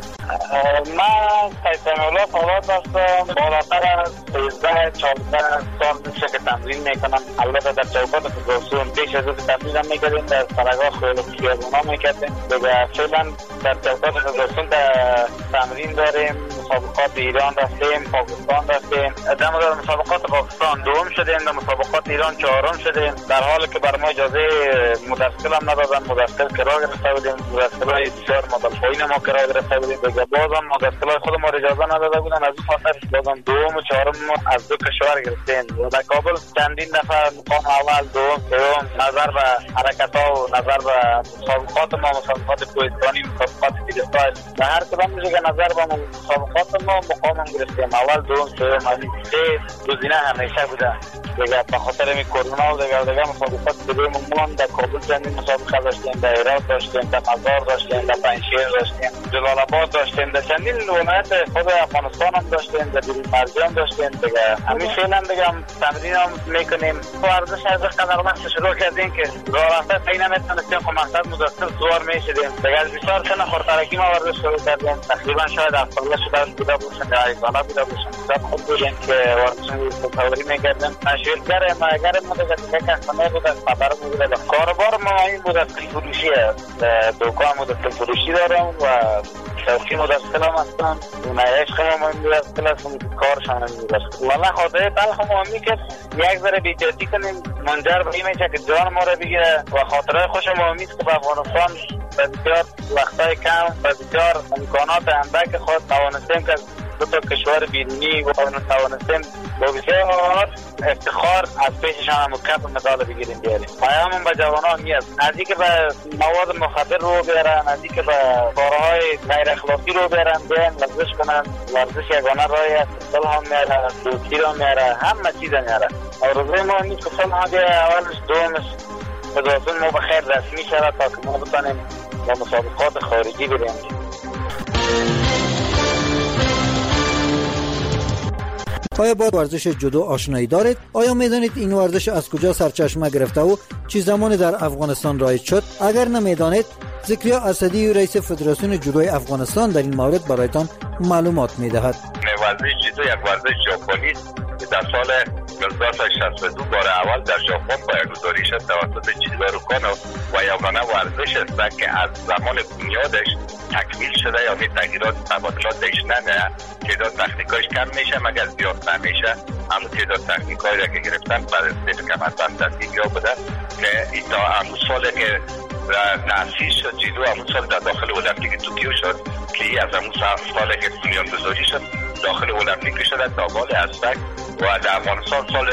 من سیدن الله فولاد هستم. بالاتر از 13-14 سال میشه که تمرین میکنم. البته در چوکات فدراسیون پیش از این تمرین میکردیم، در سرگاه خیابونا میکردیم. دیگه فعلا در چوکات فدراسیون تمرین داریم. مسابقات ایران رفتیم، پاکستان رفتیم. در مسابقات پاکستان دوم شدیم، در مسابقات ایران 4م شدیم. در حالی که بر ما اجازه مدرسل هم ندادن. مدرسل کرا گرفته بودیم، مدرسلای بسیار مدل پایین ما کرا گرفته بودیم. دیگه بازم مدرسلای خود ما اجازه نداده بودن. از این خاطر بازم دوم و 4م از دو کشور گرفتیم. در کابل چندین دفعه مقام اول، دوم، سوم، نظر به حرکت‌ها و نظر به مسابقات ما، مسابقات کوهستانی، مسابقات فریستایل، در هر کدام میشه که نظر به مسابقات ما مقام گرفتیم. اول، دوم، سوم، این سه گزینه همیشه بوده. دیگه به خاطر این کرونا و دیگه مسابقات دیگه ما در کابل چندین مسابقه داشتیم، در هرات داشتیم، در مزار داشتیم، در پنجشیر داشتیم، جلال آباد داشتیم، در چندین ولایت خود افغانستان هم داشتیم، در بیرون مرزی هم داشتیم. دیگه همین فعلا دیگه تمرین هم میکنیم. ورزش از قدر وقت شروع کردیم که راه رفته پی نمیتونستیم، خب مقصد مدرسل سوار میشدیم. دیگه از بسیار سن خردترکی ما ورزش شروع کردیم. تقریبا شاید 7 ساله شده بوده باشیم یا 8 ساله بوده باشیم. زیاد خود بودیم که ورزش تصوری میکردیم. شیرگرم ما دیگه کسانه بود از خبر بوده. کاربار ما این بود از فروشیه. دوکان مدرسل فروشی دارم و شوقی مدرسل هم هستم. عشق ما مدرسل هستم، کارشان هم مدرسل. والله خاطره تلخ ما همی که یک ذره بی‌جدی کنیم منجر به این میشه که جان ما رو بگیره و خاطره خوش ما همیست که به افغانستان بسیار وقتای کم و بسیار امکانات اندک خود توانستیم که دو تا کشور بیرونی و توانستیم با بسیار افتخار از پیششان هم کپ مدال بگیریم بیاریم. پیاممون به جوانان میاد از اینکه به مواد مخدر رو بیارن، از اینکه به کارهای غیر اخلاقی رو بیارن، بیان ورزش کنن. ورزش یگانه راهی است. صلح هم میاره، دوستی رو میاره، همه چیز میاره. آرزوی ما نیست که صلح ها بیاره اولش، دومش فدراسیون ما بخیر رسمی شود تا که ما بتانیم با مسابقات خارجی بریم. آیا با ورزش جودو آشنایی دارید؟ آیا میدانید این ورزش از کجا سرچشمه گرفته و چه زمانی در افغانستان رایج شد؟ اگر نمیدانید، ذکریا اسدی رئیس فدراسیون جودوی افغانستان در این مورد برایتان معلومات میدهد. ورزش جودو یک ورزش ژاپنی که در سال 1962 بار اول در ژاپن پایه‌گذاری شد توسط جیدارو کانو و یگانه ورزش است که از زمان بنیادش تکمیل شده. یعنی تغییرات تبادلات درش نمیاد، تعداد تکنیکاش کم میشه مگر زیاد نمیشه. همون تعداد تکنیکایی را که گرفتن بعد از کمربند دستی بوده که این تا همون سالی که تأسیس شد جیدو، همون سال در داخل المپیک توکیو شد که از همون سالی که بنیانگذاری شد داخل المپیک شده تا بال اسبک و در افغانستان سال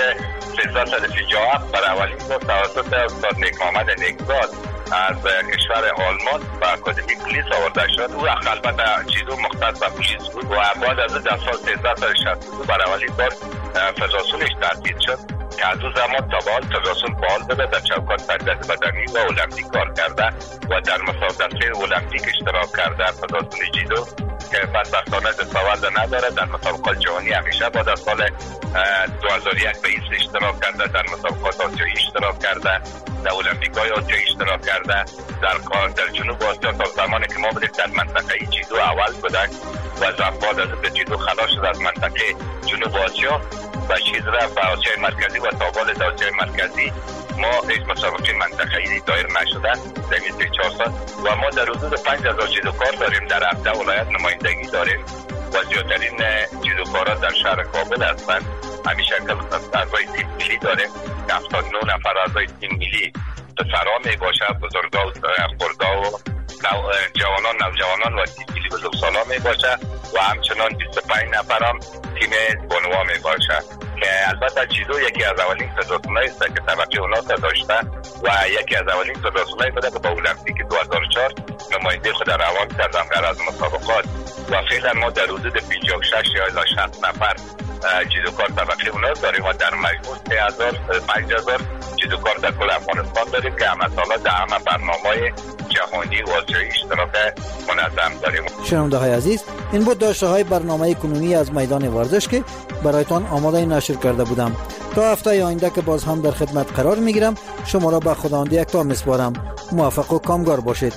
1337 برای اولین بار توسط استاد نیک محمد نیکزاد از کشور آلمان و اکادمی پلیس آورده شد. او البته جیدو مختص به پلیس بود و بعد از در سال 1362 برای اولین بار فدراسیونش تأسیس شد که از اون زمان تا به حال فدراسیون فعال بوده، در چوکات تربیت بدنی و المپیک کار کرده و در مسابقات المپیک اشتراک کرده. فدراسیون جیدو که بدبختانه دستاورد نداره، در مسابقات جهانی همیشه بعد از سال 2001 به ایست اشتراک کرده، در مسابقات آسیایی اشتراک کرده، در المپیک‌های آسیایی اشتراک کرده. در جنوب آسیا تا زمانی که ما بودیم در منطقه جیدو اول بودن و بعد از به جیدو خلاص شد از منطقه جنوب آسیا و چیز رفت به آسیای مرکزی و تا بال آسیای مرکزی ما هیچ مسابقه منطقه‌ای دایر نشده در این 4 سال و ما در حدود 5000 جودوکار داریم، در 17 ولایت نمایندگی داریم و زیادترین جودوکارا در شهر کابل هستند. همین شکل اعضای تیم ملی داریم که 79 نفر اعضای تیم ملی پسرها می باشه، بزرگا و خردها و جوانان، نوجوانان و تیم ملی بزرگسالا می باشه و همچنان 25 نفر هم تیم بانوا می باشه که البته جودو یکی از اولین فدراسیون‌هایی است که طبقه اوناس داشته و یکی از اولین فدراسیون‌هایی بوده که با المپیک 2004 نماینده خود روان کردن در از مسابقات و فعلا ما در حدود 56 یا 60 نفر جودوکار طبقه اوناس داریم و در مجموع 5000 جودوکار در کل افغانستان داریم که همه در همه برنامه‌های جهانی و آسیایی اشتراک منظم داریم. شنونده‌های عزیز، این بود داشته‌های برنامه کنونی از میدان ورزش که برایتان آماده نشر کرده بودم. تا هفته آینده که باز هم در خدمت قرار میگیرم، شما را به خداوند یکتا میسپارم. موفق و کامگار باشید.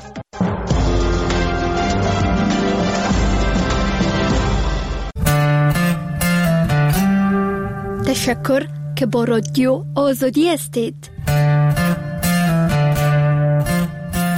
تشکر که با رادیو آزادی هستید.